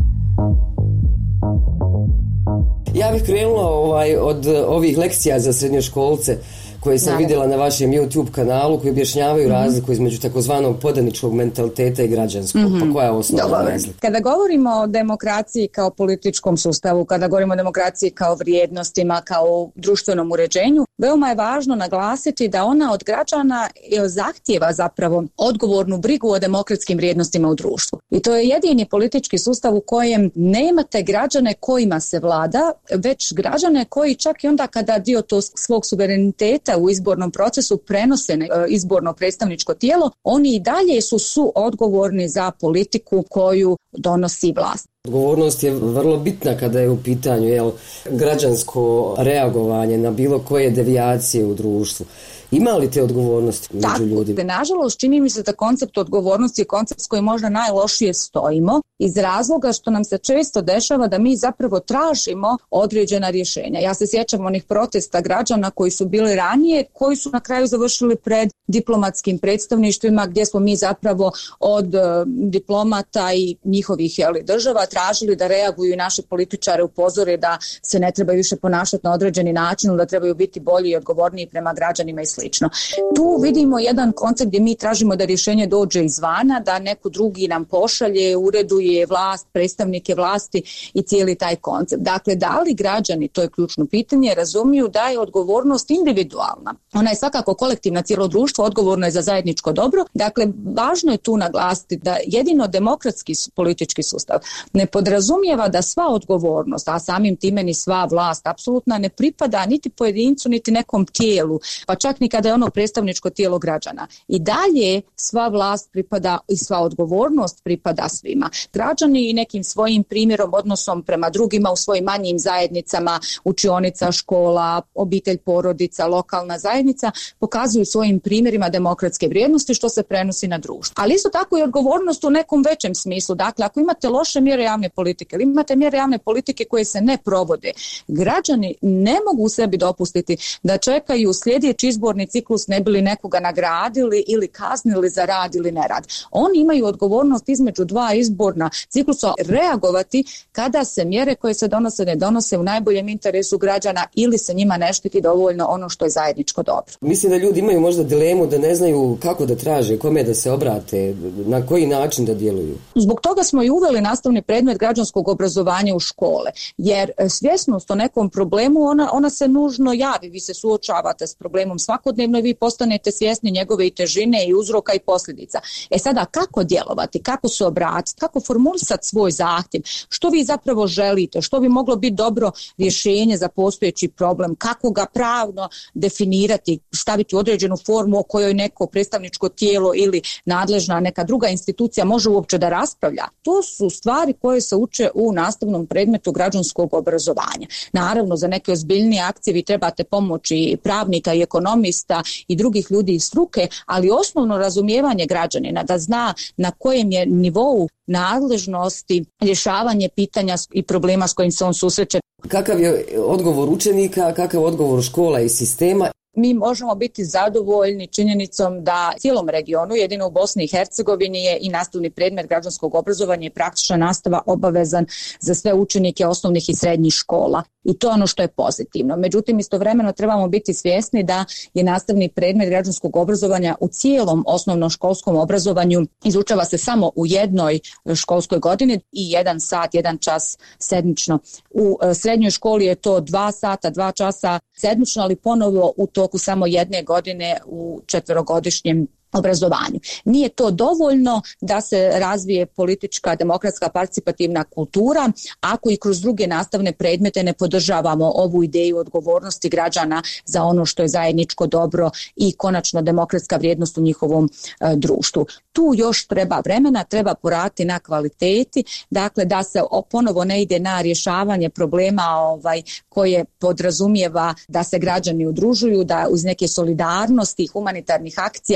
Ja bih krenula ovaj, od ovih lekcija za srednjoškolce koje sam Naravno. vidjela na vašem YouTube kanalu, koji objašnjavaju mm-hmm. razliku između takozvanog podaničkog mentaliteta i građanskog. Mm-hmm. Pa koja je osnovna razlika? Kada govorimo o demokraciji kao političkom sustavu, kada govorimo o demokraciji kao vrijednostima, kao društvenom uređenju, veoma je važno naglasiti da ona od građana zahtijeva zapravo odgovornu brigu o demokratskim vrijednostima u društvu. I to je jedini politički sustav u kojem nemate građane kojima se vlada, već građane koji čak i onda kada dio to svog suvereniteta u izbornom procesu prenose na izborno predstavničko tijelo, oni i dalje su suodgovorni za politiku koju donosi vlast. Odgovornost je vrlo bitna kada je u pitanju jel, građansko reagovanje na bilo koje devijacije u društvu. Ima li te odgovornosti među Tako, ljudima? Tako, nažalost, čini mi se da koncept odgovornosti je koncept s kojim možda najlošije stojimo iz razloga što nam se često dešava da mi zapravo tražimo određena rješenja. Ja se sjećam onih protesta građana koji su bili ranije, koji su na kraju završili pred diplomatskim predstavništvima gdje smo mi zapravo od uh, diplomata i njihovih jeli, država tražili da reaguju i naše političare upozore da se ne trebaju više ponašati na određeni način, da trebaju biti bolji i odgovorniji prema građanima i slično. Tu vidimo jedan koncept gdje mi tražimo da rješenje dođe izvana, da neko drugi nam pošalje, ureduje vlast, predstavnike vlasti i cijeli taj koncept. Dakle, da li građani, to je ključno pitanje, razumiju da je odgovornost individualna. Ona je svakako kolektivna, cijelo društvo odgovorno je za zajedničko dobro. Dakle, važno je tu naglasiti da jedino demokratski politički sustav ne podrazumijeva da sva odgovornost, a samim time ni sva vlast apsolutno ne pripada niti pojedincu, niti nekom tijelu, pa čak ni kada je ono predstavničko tijelo građana. I dalje sva vlast pripada i sva odgovornost pripada svima. Građani i nekim svojim primjerom, odnosom prema drugima u svojim manjim zajednicama, učionica, škola, obitelj, porodica, lokalna zajednica, pokazuju svojim primjerima demokratske vrijednosti što se prenosi na društvo. Ali isto tako i odgovornost u nekom većem smislu. Dakle, ako imate loše mjere javne politike ili imate mjere javne politike koje se ne provode, građani ne mogu sebi dopustiti da čekaju sljedeći izborni ciklus ne bili nekoga nagradili ili kaznili za rad ili nerad. Oni imaju odgovornost između dva izborna ciklusa reagovati kada se mjere koje se donose ne donose u najboljem interesu građana ili se njima ne štiti dovoljno ono što je zajedničko dobro. Mislim da ljudi imaju možda dilemu da ne znaju kako da traže, kome da se obrate, na koji način da djeluju. Zbog toga smo i uveli nastavni predmet građanskog obrazovanja u škole, jer svjesnost o nekom problemu ona, ona se nužno javi, vi se suočavate s problemom svakodnevno i vi postanete svjesni njegove i težine i uzroka i posljedica. E sada, kako djelovati, kako se obratiti, kako formulisati svoj zahtjev, što vi zapravo želite, što bi moglo biti dobro rješenje za postojeći problem, kako ga pravno definirati, staviti u određenu formu o kojoj neko predstavničko tijelo ili nadležna neka druga institucija može uopće da raspravlja. To su stvari koje se uče u nastavnom predmetu građanskog obrazovanja. Naravno, za neke ozbiljnije akcije vi trebate pomoći pravnika i ekonomista i drugih ljudi iz struke, ali osnovno razumijevanje građanina da zna na kojem je nivou nadležnosti rješavanje pitanja i problema s kojim se on susreće. Kakav je odgovor učenika, kakav je odgovor škola i sistema? Mi možemo biti zadovoljni činjenicom da cijelom regionu, jedino u Bosni i Hercegovini, je i nastavni predmet građanskog obrazovanja i praktična nastava obavezan za sve učenike osnovnih i srednjih škola. I to je ono što je pozitivno. Međutim, istovremeno trebamo biti svjesni da je nastavni predmet građanskog obrazovanja u cijelom osnovnoškolskom obrazovanju izučava se samo u jednoj školskoj godini i jedan sat, jedan čas sedmično. U srednjoj školi je to dva sata, dva časa sedmično, ali ponovo u toku samo jedne godine u četverogodišnjem obrazovanju. Nije to dovoljno da se razvije politička, demokratska, participativna kultura ako i kroz druge nastavne predmete ne podržavamo ovu ideju odgovornosti građana za ono što je zajedničko dobro i konačno demokratska vrijednost u njihovom e, društvu. Tu još treba vremena, treba poraditi na kvaliteti, dakle da se ponovo ne ide na rješavanje problema ovaj, koje podrazumijeva da se građani udružuju, da uz neke solidarnosti i humanitarnih akcija uspiju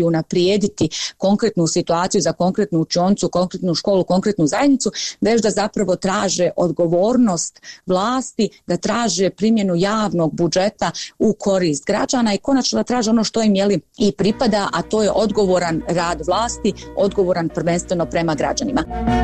unaprijediti konkretnu situaciju za konkretnu učioncu, konkretnu školu, konkretnu zajednicu, već da zapravo traže odgovornost vlasti, da traže primjenu javnog budžeta u korist građana i konačno da traže ono što im jeli i pripada, a to je odgovoran rad vlasti, odgovoran prvenstveno prema građanima.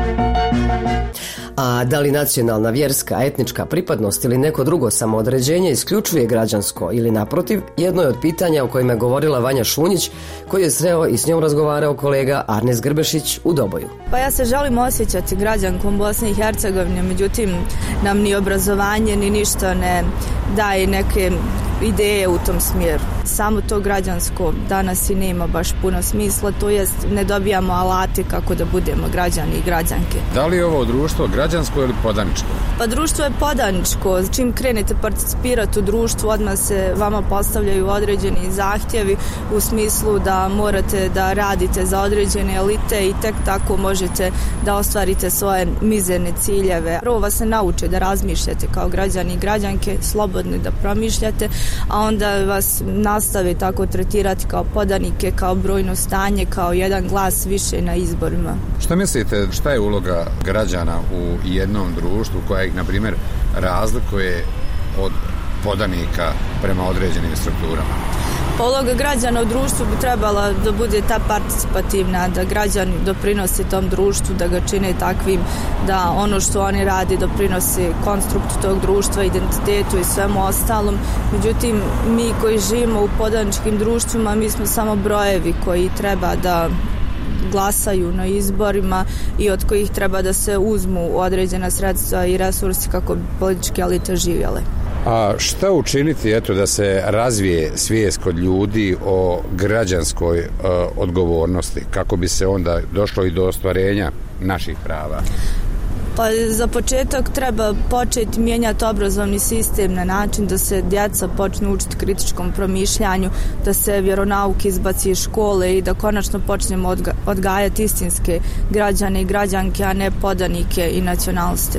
A da li nacionalna, vjerska, etnička pripadnost ili neko drugo samoodređenje isključuje građansko ili naprotiv, jedno je od pitanja o kojima je govorila Vanja Šunjić, koji je sreo i s njom razgovarao kolega Arnes Grbešić u Doboju. Pa ja se želim osjećati građankom Bosne i Hercegovine, međutim nam ni obrazovanje ni ništa ne daje neke ideje u tom smjeru. Samo to građansko danas i nema baš puno smisla, to jest ne dobijamo alate kako da budemo građani i građanke. Da li je ovo društvo građansko ili podaničko? Pa društvo je podaničko. Čim krenete participirati u društvu, odmah se vama postavljaju određeni zahtjevi u smislu da morate da radite za određene elite i tek tako možete da ostvarite svoje mizerne ciljeve. Prvo vas se nauče da razmišljate kao građani i građanke, slobodni da promišljate, a onda vas nastave tako tretirati kao podanike, kao brojno stanje, kao jedan glas više na izborima. Šta mislite, šta je uloga građana u jednom društvu koja ih, na primjer, razlikuje od podanika prema određenim strukturama? Uloga građana u društvu bi trebala da bude ta participativna, da građani doprinose tom društvu, da ga čine takvim, da ono što oni radi doprinose konstruktu tog društva, identitetu i svemu ostalom. Međutim, mi koji živimo u podaničkim društvima, mi smo samo brojevi koji treba da glasaju na izborima i od kojih treba da se uzmu određena sredstva i resursi kako bi političke elite živjele. A šta učiniti, eto, da se razvije svijest kod ljudi o građanskoj e, odgovornosti, kako bi se onda došlo i do ostvarenja naših prava? Pa za početak treba početi mijenjati obrazovni sistem na način da se djeca počnu učiti kritičkom promišljanju, da se vjeronauk izbaci iz škole i da konačno počnemo odga- odgajati istinske građane i građanke, a ne podanike i nacionaliste.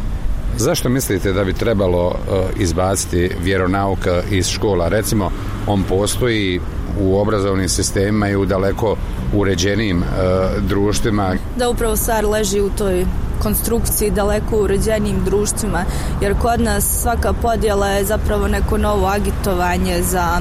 Zašto mislite da bi trebalo uh, izbaciti vjeronauk iz škola? Recimo, on postoji u obrazovnim sistemima i u daleko uređenijim uh, društvima. Da, upravo stvar leži u toj konstrukciji daleko uređenijim društvima, jer kod nas svaka podjela je zapravo neko novo agitovanje za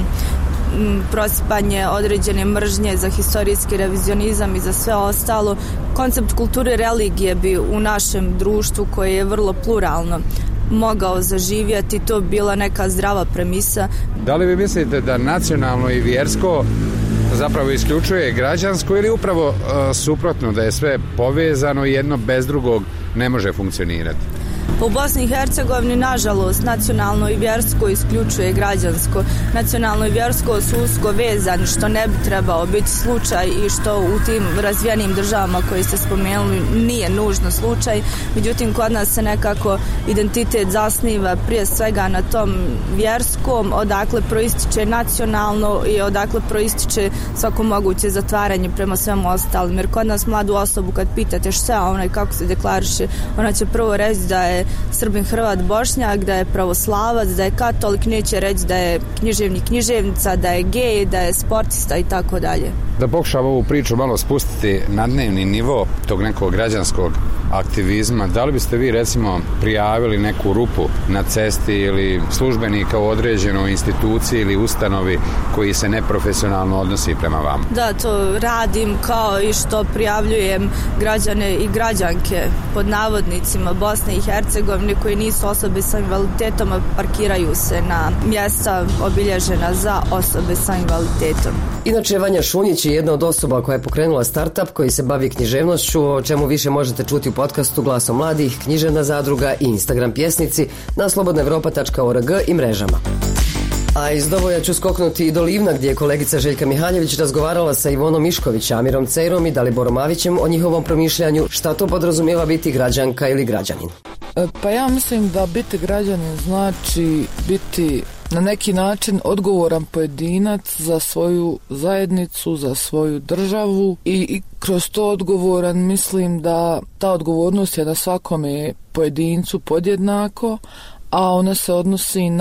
prosipanje određene mržnje, za historijski revizionizam i za sve ostalo. Koncept kulture religije bi u našem društvu, koje je vrlo pluralno, mogao zaživjeti, to bila neka zdrava premisa. Da li vi mislite da nacionalno i vjersko zapravo isključuje građansko ili upravo uh, suprotno, da je sve povezano i jedno bez drugog ne može funkcionirati? U Bosni i Hercegovini, nažalost, nacionalno i vjersko isključuje građansko. Nacionalno i vjersko su usko vezani, što ne bi trebao biti slučaj i što u tim razvijenim državama koji ste spomenuli nije nužno slučaj. Međutim, kod nas se nekako identitet zasniva prije svega na tom vjerskom, odakle proističe nacionalno i odakle proističe svako moguće zatvaranje prema svemu ostalim. Jer kod nas mladu osobu kad pitate šta ona i kako se deklariše, ona će prvo reći da je Srbin, Hrvat, Bošnjak, da je pravoslavac, da je katolik, neće reći da je književnik, književnica, da je gej, da je sportista i tako dalje. Da pokušam ovu priču malo spustiti na dnevni nivo tog nekog građanskog aktivizma, da li biste vi recimo prijavili neku rupu na cesti ili službenika u određenoj instituciji ili ustanovi koji se neprofesionalno odnosi prema vama? Da, to radim kao i što prijavljujem građane i građanke pod navodnicima Bosne i Hercegovine koji nisu osobe sa invaliditetom, a parkiraju se na mjesta obilježena za osobe sa invaliditetom. Inače, Vanja Šunjić je jedna od osoba koja je pokrenula startup koji se bavi književnošću, o čemu više možete čuti u podcastu Glasom mladih, Književna zadruga i Instagram pjesnici na slobodna evropa tačka org i mrežama. A iz Doboja ću skoknuti i do Livna, gdje je kolegica Željka Mihaljević razgovarala sa Ivonom Mišković, Amirom Cejrom i Daliborom Avićem o njihovom promišljanju šta to podrazumijeva biti građanka ili građanin. Pa ja mislim da biti građanin znači biti na neki način odgovoran pojedinac za svoju zajednicu, za svoju državu i, i kroz to odgovoran mislim da ta odgovornost je na svakome pojedincu podjednako, a ona se odnosi na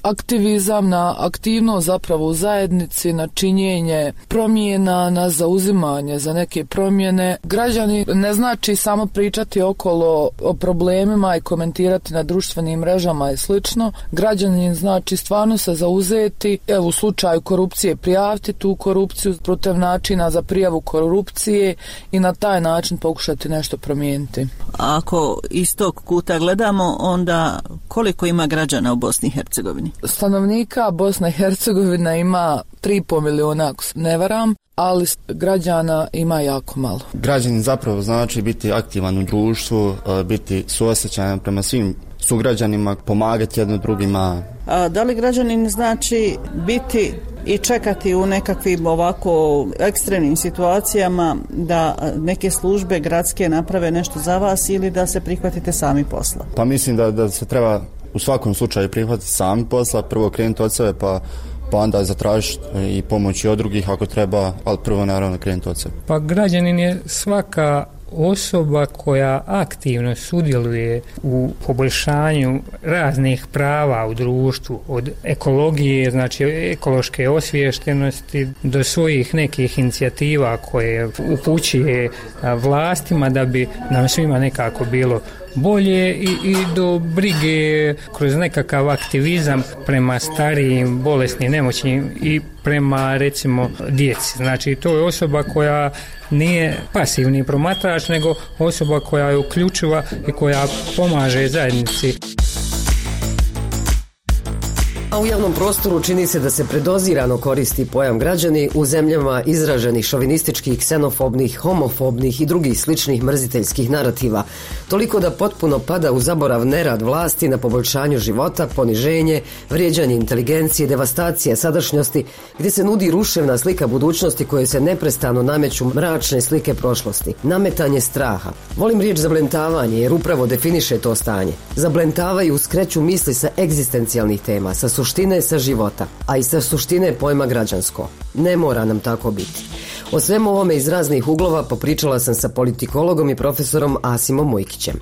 aktivizam, na aktivnost zapravo u zajednici, na činjenje promjena, na zauzimanje za neke promjene. Građani ne znači samo pričati okolo o problemima i komentirati na društvenim mrežama i slično. Građanin znači stvarno se zauzeti, evo u slučaju korupcije prijaviti tu korupciju protiv načina za prijavu korupcije i na taj način pokušati nešto promijeniti. Ako iz tog kuta gledamo, onda koliko ima građana u Bosni i Hercegovini? Stanovnika Bosna i Hercegovina ima tri i pol miliona, ako se ne varam, ali građana ima jako malo. Građanin zapravo znači biti aktivan u društvu, biti suosjećajan prema svim sugrađanima, pomagati jedno drugima. A da li građanin znači biti i čekati u nekakvim ovako ekstremnim situacijama da neke službe gradske naprave nešto za vas ili da se prihvatite sami posla? Pa mislim da, da se treba u svakom slučaju prihvatiti sami posla, prvo krenuti od sebe pa pa onda zatražiti i pomoći od drugih ako treba, ali prvo naravno krenuti od sebe. Pa građanin je svaka osoba koja aktivno sudjeluje u poboljšanju raznih prava u društvu, od ekologije, znači ekološke osviještenosti, do svojih nekih inicijativa koje upućuje vlastima da bi nam svima nekako bilo bolje i, i do brige kroz nekakav aktivizam prema starijim, bolesnim, nemoćnim i prema recimo djeci. Znači to je osoba koja nije pasivni promatrač, nego osoba koja je uključiva i koja pomaže zajednici. A u javnom prostoru čini se da se predozirano koristi pojam građani u zemljama izraženih šovinističkih, ksenofobnih, homofobnih i drugih sličnih mrziteljskih narativa, toliko da potpuno pada u zaborav nerad vlasti na poboljšanju života, poniženje, vrijeđanje inteligencije, devastacija sadašnjosti, gdje se nudi ruševna slika budućnosti koje se neprestano nameću mračne slike prošlosti, nametanje straha. Volim riječ zablentavanje jer upravo definiše to stanje. Zablentavaju, skreću misli sa egzistencijalnih tema, sa suštine sa života, a i sa suštine pojma građansko. Ne mora nam tako biti. O svemu ovome iz raznih uglova popričala sam sa politikologom i profesorom Asimom Mujkićem.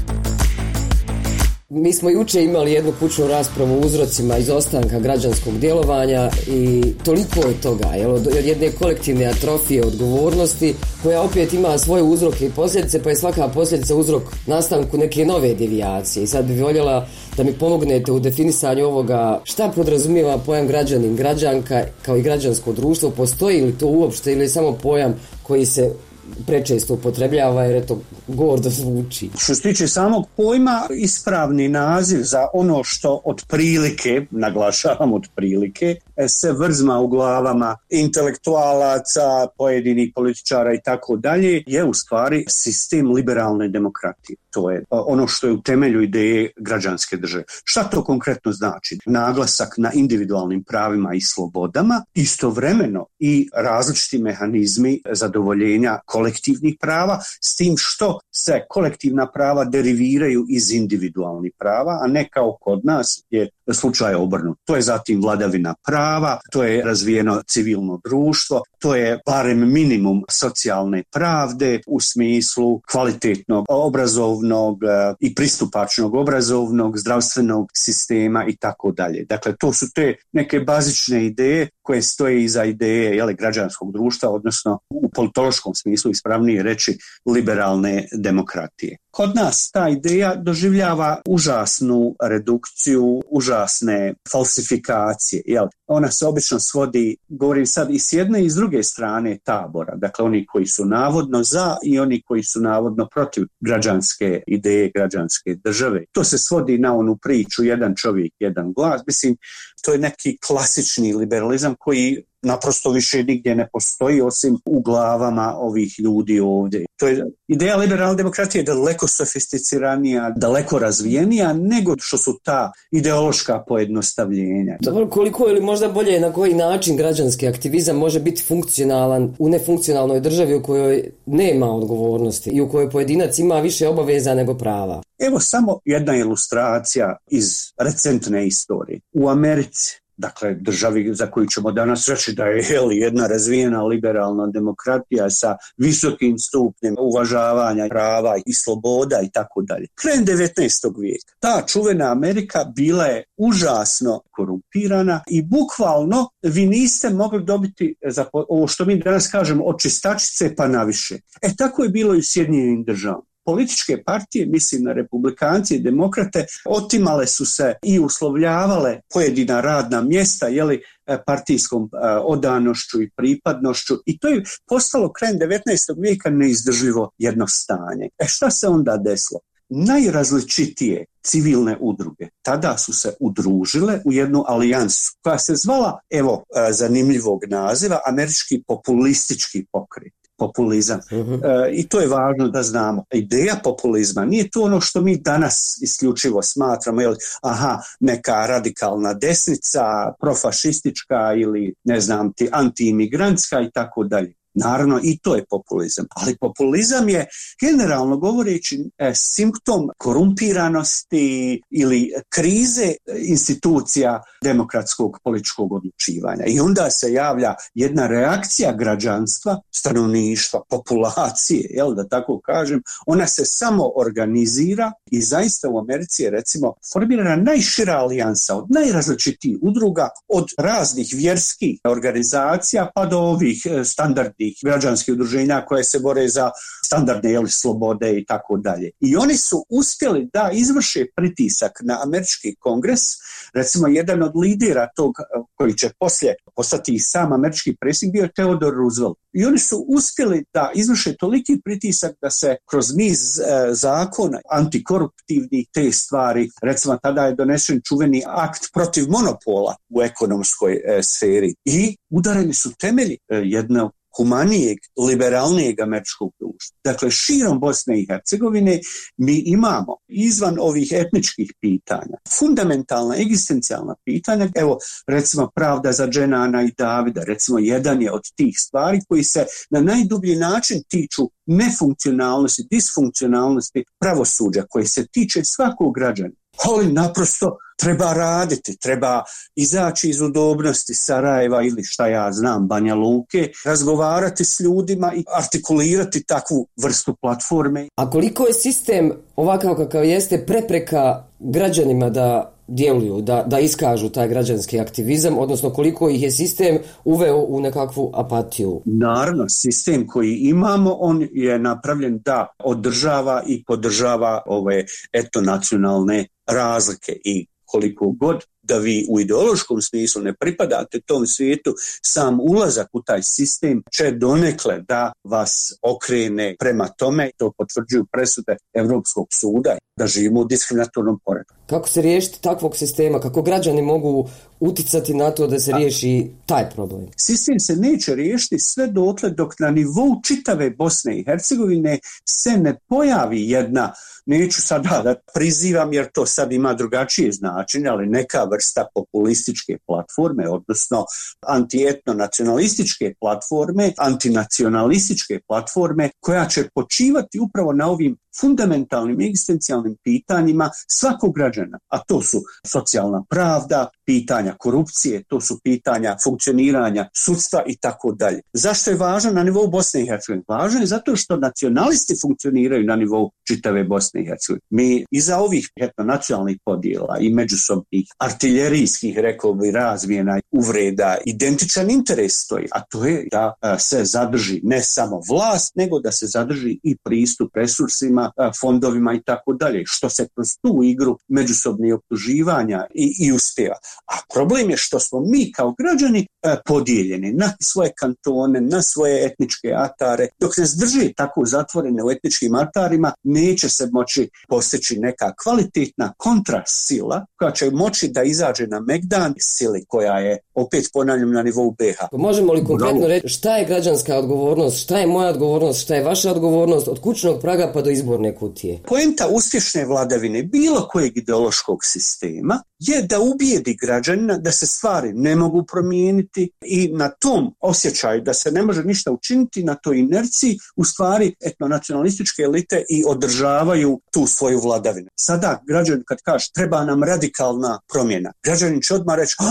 Mi smo juče imali jednu kućnu raspravu o uzrocima izostanka građanskog djelovanja i toliko je toga, jel, od jedne kolektivne atrofije odgovornosti koja opet ima svoje uzroke i posljedice, pa je svaka posljedica uzrok nastanku neke nove devijacije. I sad bih voljela da mi pomognete u definisanju ovoga šta podrazumijeva pojam građanin, građanka kao i građansko društvo, postoji li to uopšte ili je samo pojam koji se prečesto upotrebljava jer je to gordo zvuči. Što se tiče samog pojma, ispravni naziv za ono što otprilike, naglašavam otprilike, se vrzma u glavama intelektualaca, pojedinih političara i tako dalje, je u stvari sistem liberalne demokratije. To je ono što je u temelju ideje građanske države. Šta to konkretno znači? Naglasak na individualnim pravima i slobodama, istovremeno i različiti mehanizmi zadovoljenja kolektivnih prava, s tim što se kolektivna prava deriviraju iz individualnih prava, a ne kao kod nas je slučaj obrnut. To je zatim vladavina prava, to je razvijeno civilno društvo, to je barem minimum socijalne pravde u smislu kvalitetnog obrazovnog i pristupačnog obrazovnog, zdravstvenog sistema i tako dalje. Dakle, to su te neke bazične ideje koje stoje iza ideje jele, građanskog društva, odnosno u politološkom smislu ispravnije reći liberalne demokratije. Kod nas ta ideja doživljava užasnu redukciju, užasne falsifikacije. Jel? Ona se obično svodi, govorim sad i s jedne i s druge strane tabora. Dakle, oni koji su navodno za i oni koji su navodno protiv građanske ideje, građanske države. To se svodi na onu priču jedan čovjek, jedan glas. Mislim, to je neki klasični liberalizam koji naprosto više nigdje ne postoji osim u glavama ovih ljudi ovdje. To je ideja liberalne demokratije daleko sofisticiranija, daleko razvijenija nego što su ta ideološka pojednostavljenja. Dobro, koliko ili možda bolje na koji način građanski aktivizam može biti funkcionalan u nefunkcionalnoj državi u kojoj nema odgovornosti i u kojoj pojedinac ima više obaveza nego prava? Evo samo jedna ilustracija iz recentne istorije. U Americi dakle državi za koju ćemo danas reći da je jel, jedna razvijena liberalna demokratija sa visokim stupnjem uvažavanja prava i sloboda i tako dalje. Krajem devetnaestog vijeka ta čuvena Amerika bila je užasno korumpirana i bukvalno vi niste mogli dobiti za ovo što mi danas kažemo od čistačice pa naviše. E tako je bilo i u Sjedinjenim Državama. Političke partije, mislim na republikanci i demokrate, otimale su se i uslovljavale pojedina radna mjesta jeli, partijskom odanošću i pripadnošću i to je postalo krajem devetnaestog vijeka neizdrživo jedno stanje. E šta se onda desilo? Najrazličitije civilne udruge tada su se udružile u jednu alijansu koja se zvala, evo zanimljivog naziva, Američki populistički pokret. Populizam. Uh-huh. E, I to je važno da znamo. Ideja populizma nije to ono što mi danas isključivo smatramo, jel, aha, neka radikalna desnica, profašistička ili ne znam ti antiimigrantska i tako dalje. Naravno i to je populizam, ali populizam je generalno govoreći e, simptom korumpiranosti ili krize institucija demokratskog političkog odlučivanja. I onda se javlja jedna reakcija građanstva, stanovništva, populacije, jel da tako kažem, ona se samo organizira i zaista u Americi je recimo formirana najšira alijansa od najrazličitijih udruga, od raznih vjerskih organizacija pa do ovih standardnih građanskih udruženja koje se bore za standardne jeli, slobode i tako dalje. I oni su uspjeli da izvrše pritisak na američki kongres, recimo jedan od lidera tog koji će poslije postati i sam američki predsjednik bio je Theodore Roosevelt. I oni su uspjeli da izvrše toliki pritisak da se kroz niz e, zakona antikoruptivnih te stvari, recimo tada je donesen čuveni akt protiv monopola u ekonomskoj e, sferi i udareni su temelji e, jednog humanijeg, liberalnijeg američkog društva. Dakle, širom Bosne i Hercegovine mi imamo izvan ovih etničkih pitanja, fundamentalna, egzistencijalna pitanja, evo recimo pravda za Dženana i Davida, recimo jedan je od tih stvari koji se na najdublji način tiču nefunkcionalnosti, disfunkcionalnosti pravosuđa, koji se tiče svakog građana. Ali naprosto treba raditi, treba izaći iz udobnosti Sarajeva ili šta ja znam, Banja Luke, razgovarati s ljudima i artikulirati takvu vrstu platforme. A koliko je sistem ovakav kakav jeste prepreka građanima da djeluju, da, da iskažu taj građanski aktivizam, odnosno koliko ih je sistem uveo u nekakvu apatiju? Naravno, sistem koji imamo, on je napravljen da održava i podržava ove etnonacionalne razlike i koliko god da vi u ideološkom smislu ne pripadate tom svijetu, sam ulazak u taj sistem će donekle da vas okrene prema tome, to potvrđuju presude Europskog suda, da živimo u diskriminatornom poretku. Kako se riješiti takvog sistema? Kako građani mogu uticati na to da se riješi taj problem? Sistem se neće riješiti sve dotle dok na nivou čitave Bosne i Hercegovine se ne pojavi jedna, neću sada da prizivam jer to sad ima drugačije značenje, ali neka vrsta populističke platforme, odnosno antietno-nacionalističke platforme, antinacionalističke platforme koja će počivati upravo na ovim fundamentalnim egzistencijalnim pitanjima svakog građana, a to su socijalna pravda, pitanja korupcije, to su pitanja funkcioniranja sudstva i tako dalje. Zašto je važno na nivou Bosne i Hercegovine? Važno je zato što nacionalisti funkcioniraju na nivou čitave Bosne i Hercegovine. Mi iza ovih etnonacionalnih podjela i međusobnih artiljerijskih, rekao bi, razmjena uvreda, identičan interes stoji, a to je da se zadrži ne samo vlast, nego da se zadrži i pristup resursima, fondovima i tako dalje, što se kroz tu igru međusobnih optuživanja i, i uspjeva. A problem je što smo mi kao građani e, podijeljeni na svoje kantone, na svoje etničke atare. Dok nas drži tako zatvorene u etničkim atarima, neće se moći postići neka kvalitetna kontrasila koja će moći da izađe na megdan sili koja je, opet ponavljam, na nivou B iH. Možemo li konkretno reći šta je građanska odgovornost, šta je moja odgovornost, šta je vaša odgovornost od kućnog praga pa do izborne kutije? Poenta uspješne vladavine bilo kojeg ideološkog sistema je da ubijedi građanina da se stvari ne mogu promijeniti i na tom osjećaju da se ne može ništa učiniti, na toj inerciji u stvari etnonacionalističke elite i održavaju tu svoju vladavinu. Sada građanin kad kaže treba nam radikalna promjena, građanin će odmah reći,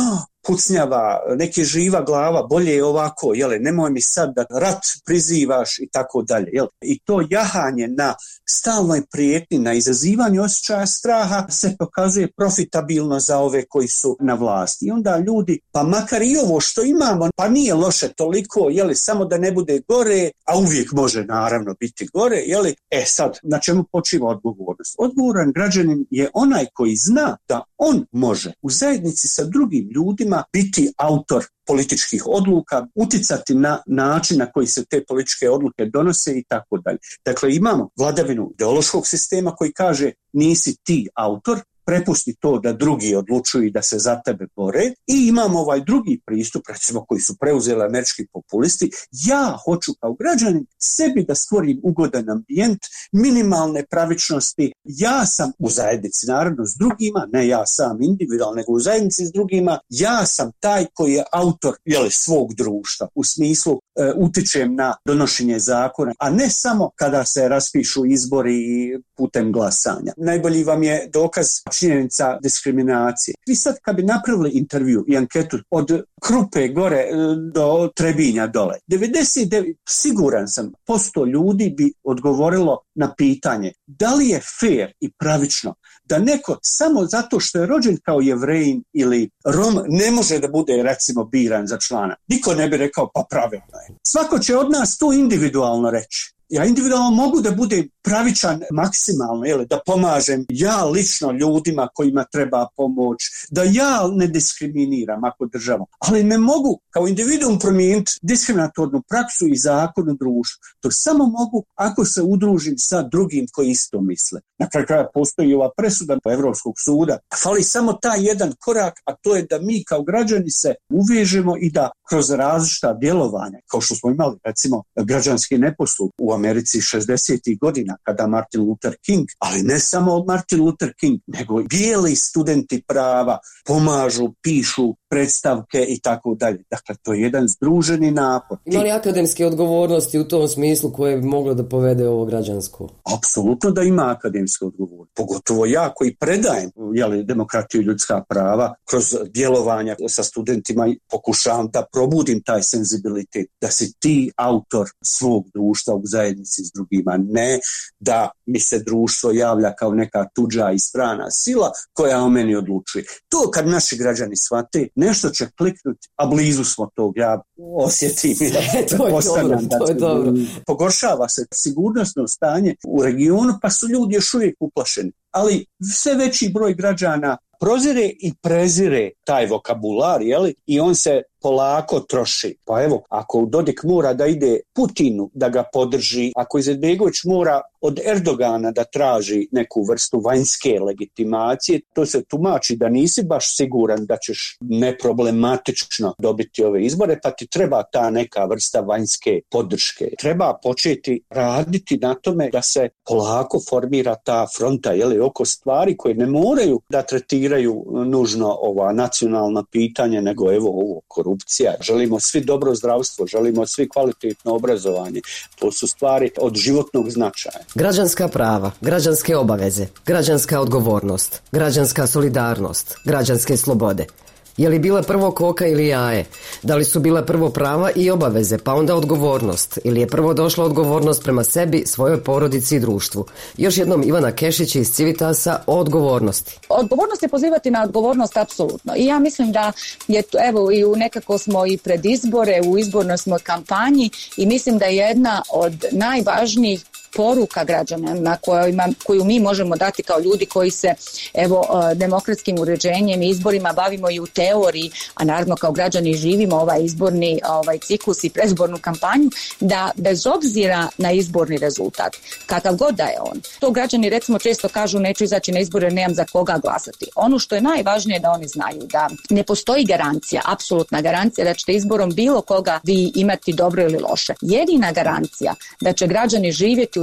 pucnjava, neki živa glava, bolje je ovako, jele, nemoj mi sad da rat prizivaš i tako dalje. Jel? I to jahanje na stalnoj prijetnji, na izazivanju osjećaja straha se pokazuje profitabilno za ove koji su na vlasti. I onda ljudi, pa makar i ovo što imamo, pa nije loše toliko, jeli, samo da ne bude gore, a uvijek može naravno biti gore, jeli, e sad, na čemu počiva odgovornost? Odgovoran građanin je onaj koji zna da on može u zajednici sa drugim ljudima biti autor političkih odluka, uticati na način na koji se te političke odluke donose i tako dalje. Dakle, imamo vladavinu ideološkog sistema koji kaže nisi ti autor, prepusti to da drugi odlučuju i da se za tebe bore, i imamo ovaj drugi pristup, recimo koji su preuzeli američki populisti, ja hoću kao građanin sebi da stvorim ugodan ambijent, minimalne pravičnosti, ja sam u zajednici naravno s drugima, ne ja sam individualno, nego u zajednici s drugima, ja sam taj koji je autor, jeli, svog društva, u smislu e, utičem na donošenje zakona, a ne samo kada se raspišu izbori putem glasanja. Najbolji vam je dokaz činjenica diskriminacije. Vi sad kad bi napravili intervju i anketu od Krupe gore do Trebinja dole, devedeset devet siguran sam posto ljudi bi odgovorilo na pitanje da li je fair i pravično da neko samo zato što je rođen kao Jevrejin ili Rom ne može da bude recimo biran za člana. Niko ne bi rekao pa pravilno je. Svako će od nas to individualno reći. Ja individualno mogu da budem pravičan maksimalno, jel, da pomažem ja lično ljudima kojima treba pomoć, da ja ne diskriminiram ako državom, ali ne mogu kao individuum promijeniti diskriminatornu praksu i zakon u društvu. To samo mogu ako se udružim sa drugim koji isto misle. Na kraju kraja postoji ova presuda Evropskog suda. Fali samo taj jedan korak, a to je da mi kao građani se uvežemo i da kroz različita djelovanja, kao što smo imali recimo građanski neposluh u Americi šezdesetih godina kada Martin Luther King, ali ne samo Martin Luther King, nego bijeli studenti prava pomažu, pišu predstavke i tako dalje. Dakle, to je jedan združeni napor. Ima li akademske odgovornosti u tom smislu koje bi moglo da povede ovo građansko? Apsolutno da ima akademske odgovornosti. Pogotovo ja koji predajem, jeli, demokratiju i ljudska prava kroz djelovanja sa studentima i pokušavam da probudim taj senzibilitet, da si ti autor svog društva u zajednici s drugima, ne da mi se društvo javlja kao neka tuđa i strana sila koja o meni odlučuje. To kad naši građani shvate, nešto će kliknuti, a blizu smo tog, ja osjetim i da, da postavljam. Da, pogoršava se sigurnosno stanje u regionu, pa su ljudi još uvijek uplašeni. Ali sve veći broj građana prozire i prezire taj vokabular, jeli? I on se polako troši. Pa evo, ako Dodik mora da ide Putinu da ga podrži, ako Izetbegović mora od Erdogana da traži neku vrstu vanjske legitimacije, to se tumači da nisi baš siguran da ćeš neproblematično dobiti ove izbore, pa ti treba ta neka vrsta vanjske podrške. Treba početi raditi na tome da se polako formira ta fronta, jeli, oko stvari koje ne moraju da tretiraju nužno ova nacionalna pitanja, nego evo ovo korupcija. Želimo svi dobro zdravstvo, želimo svi kvalitetno obrazovanje. To su stvari od životnog značaja. Građanska prava, građanske obaveze, građanska odgovornost, građanska solidarnost, građanske slobode. Je li bila prvo koka ili jaje? Da li su bila prvo prava i obaveze, pa onda odgovornost? Ili je prvo došla odgovornost prema sebi, svojoj porodici i društvu? Još jednom Ivana Kešić iz Civitasa o odgovornosti. Odgovornost je pozivati na odgovornost apsolutno. I ja mislim da je to, evo, i u nekako smo i pred izbore, u izbornoj smo kampanji i mislim da je jedna od najvažnijih poruka građana na kojima, koju mi možemo dati kao ljudi koji se evo demokratskim uređenjem i izborima bavimo i u teoriji, a naravno kao građani živimo ovaj izborni ovaj ciklus i predizbornu kampanju, da bez obzira na izborni rezultat, kakav god da je on, to građani recimo često kažu neću izaći na izbore, nemam za koga glasati. Ono što je najvažnije da oni znaju da ne postoji garancija, apsolutna garancija da ćete izborom bilo koga vi imati dobro ili loše. Jedina garancija da će građani živjeti u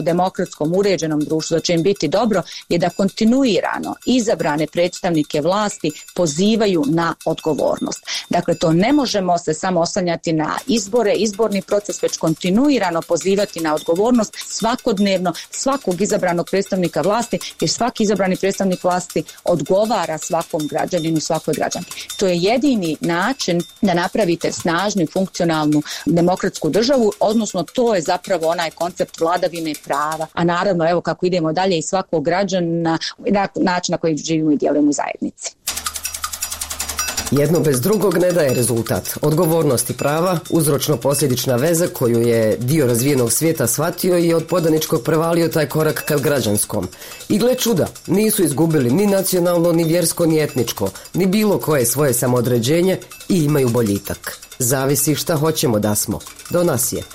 u demokratskom uređenom društvu, da će im biti dobro, je da kontinuirano izabrane predstavnike vlasti pozivaju na odgovornost. Dakle, to ne možemo se samo oslanjati na izbore, izborni proces, već kontinuirano pozivati na odgovornost svakodnevno svakog izabranog predstavnika vlasti, jer svaki izabrani predstavnik vlasti odgovara svakom građaninu, svakoj građanki. To je jedini način da napravite snažnu i funkcionalnu demokratsku državu, odnosno to je zapravo onaj koncept vladavine prava, a naravno evo kako idemo dalje i svakog građana na način na koji živimo i djelujemo u zajednici. Jedno bez drugog ne daje rezultat. Odgovornost i prava, uzročno-posljedična veza koju je dio razvijenog svijeta shvatio i od podaničkog prevalio taj korak ka građanskom. I gle čuda, nisu izgubili ni nacionalno, ni vjersko, ni etničko, ni bilo koje svoje samoodređenje i imaju boljitak. Zavisi šta hoćemo da smo. Do nas je.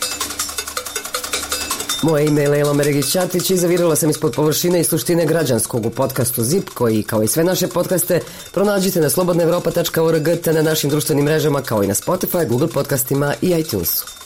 Moje ime je Lejla Meregić-Ćatić i zavirila sam ispod površine i suštine građanskog u podcastu ZIP, koji, kao i sve naše podcaste, pronađite na slobodna evropa tačka org te na našim društvenim mrežama, kao i na Spotify, Google podcastima i iTunesu.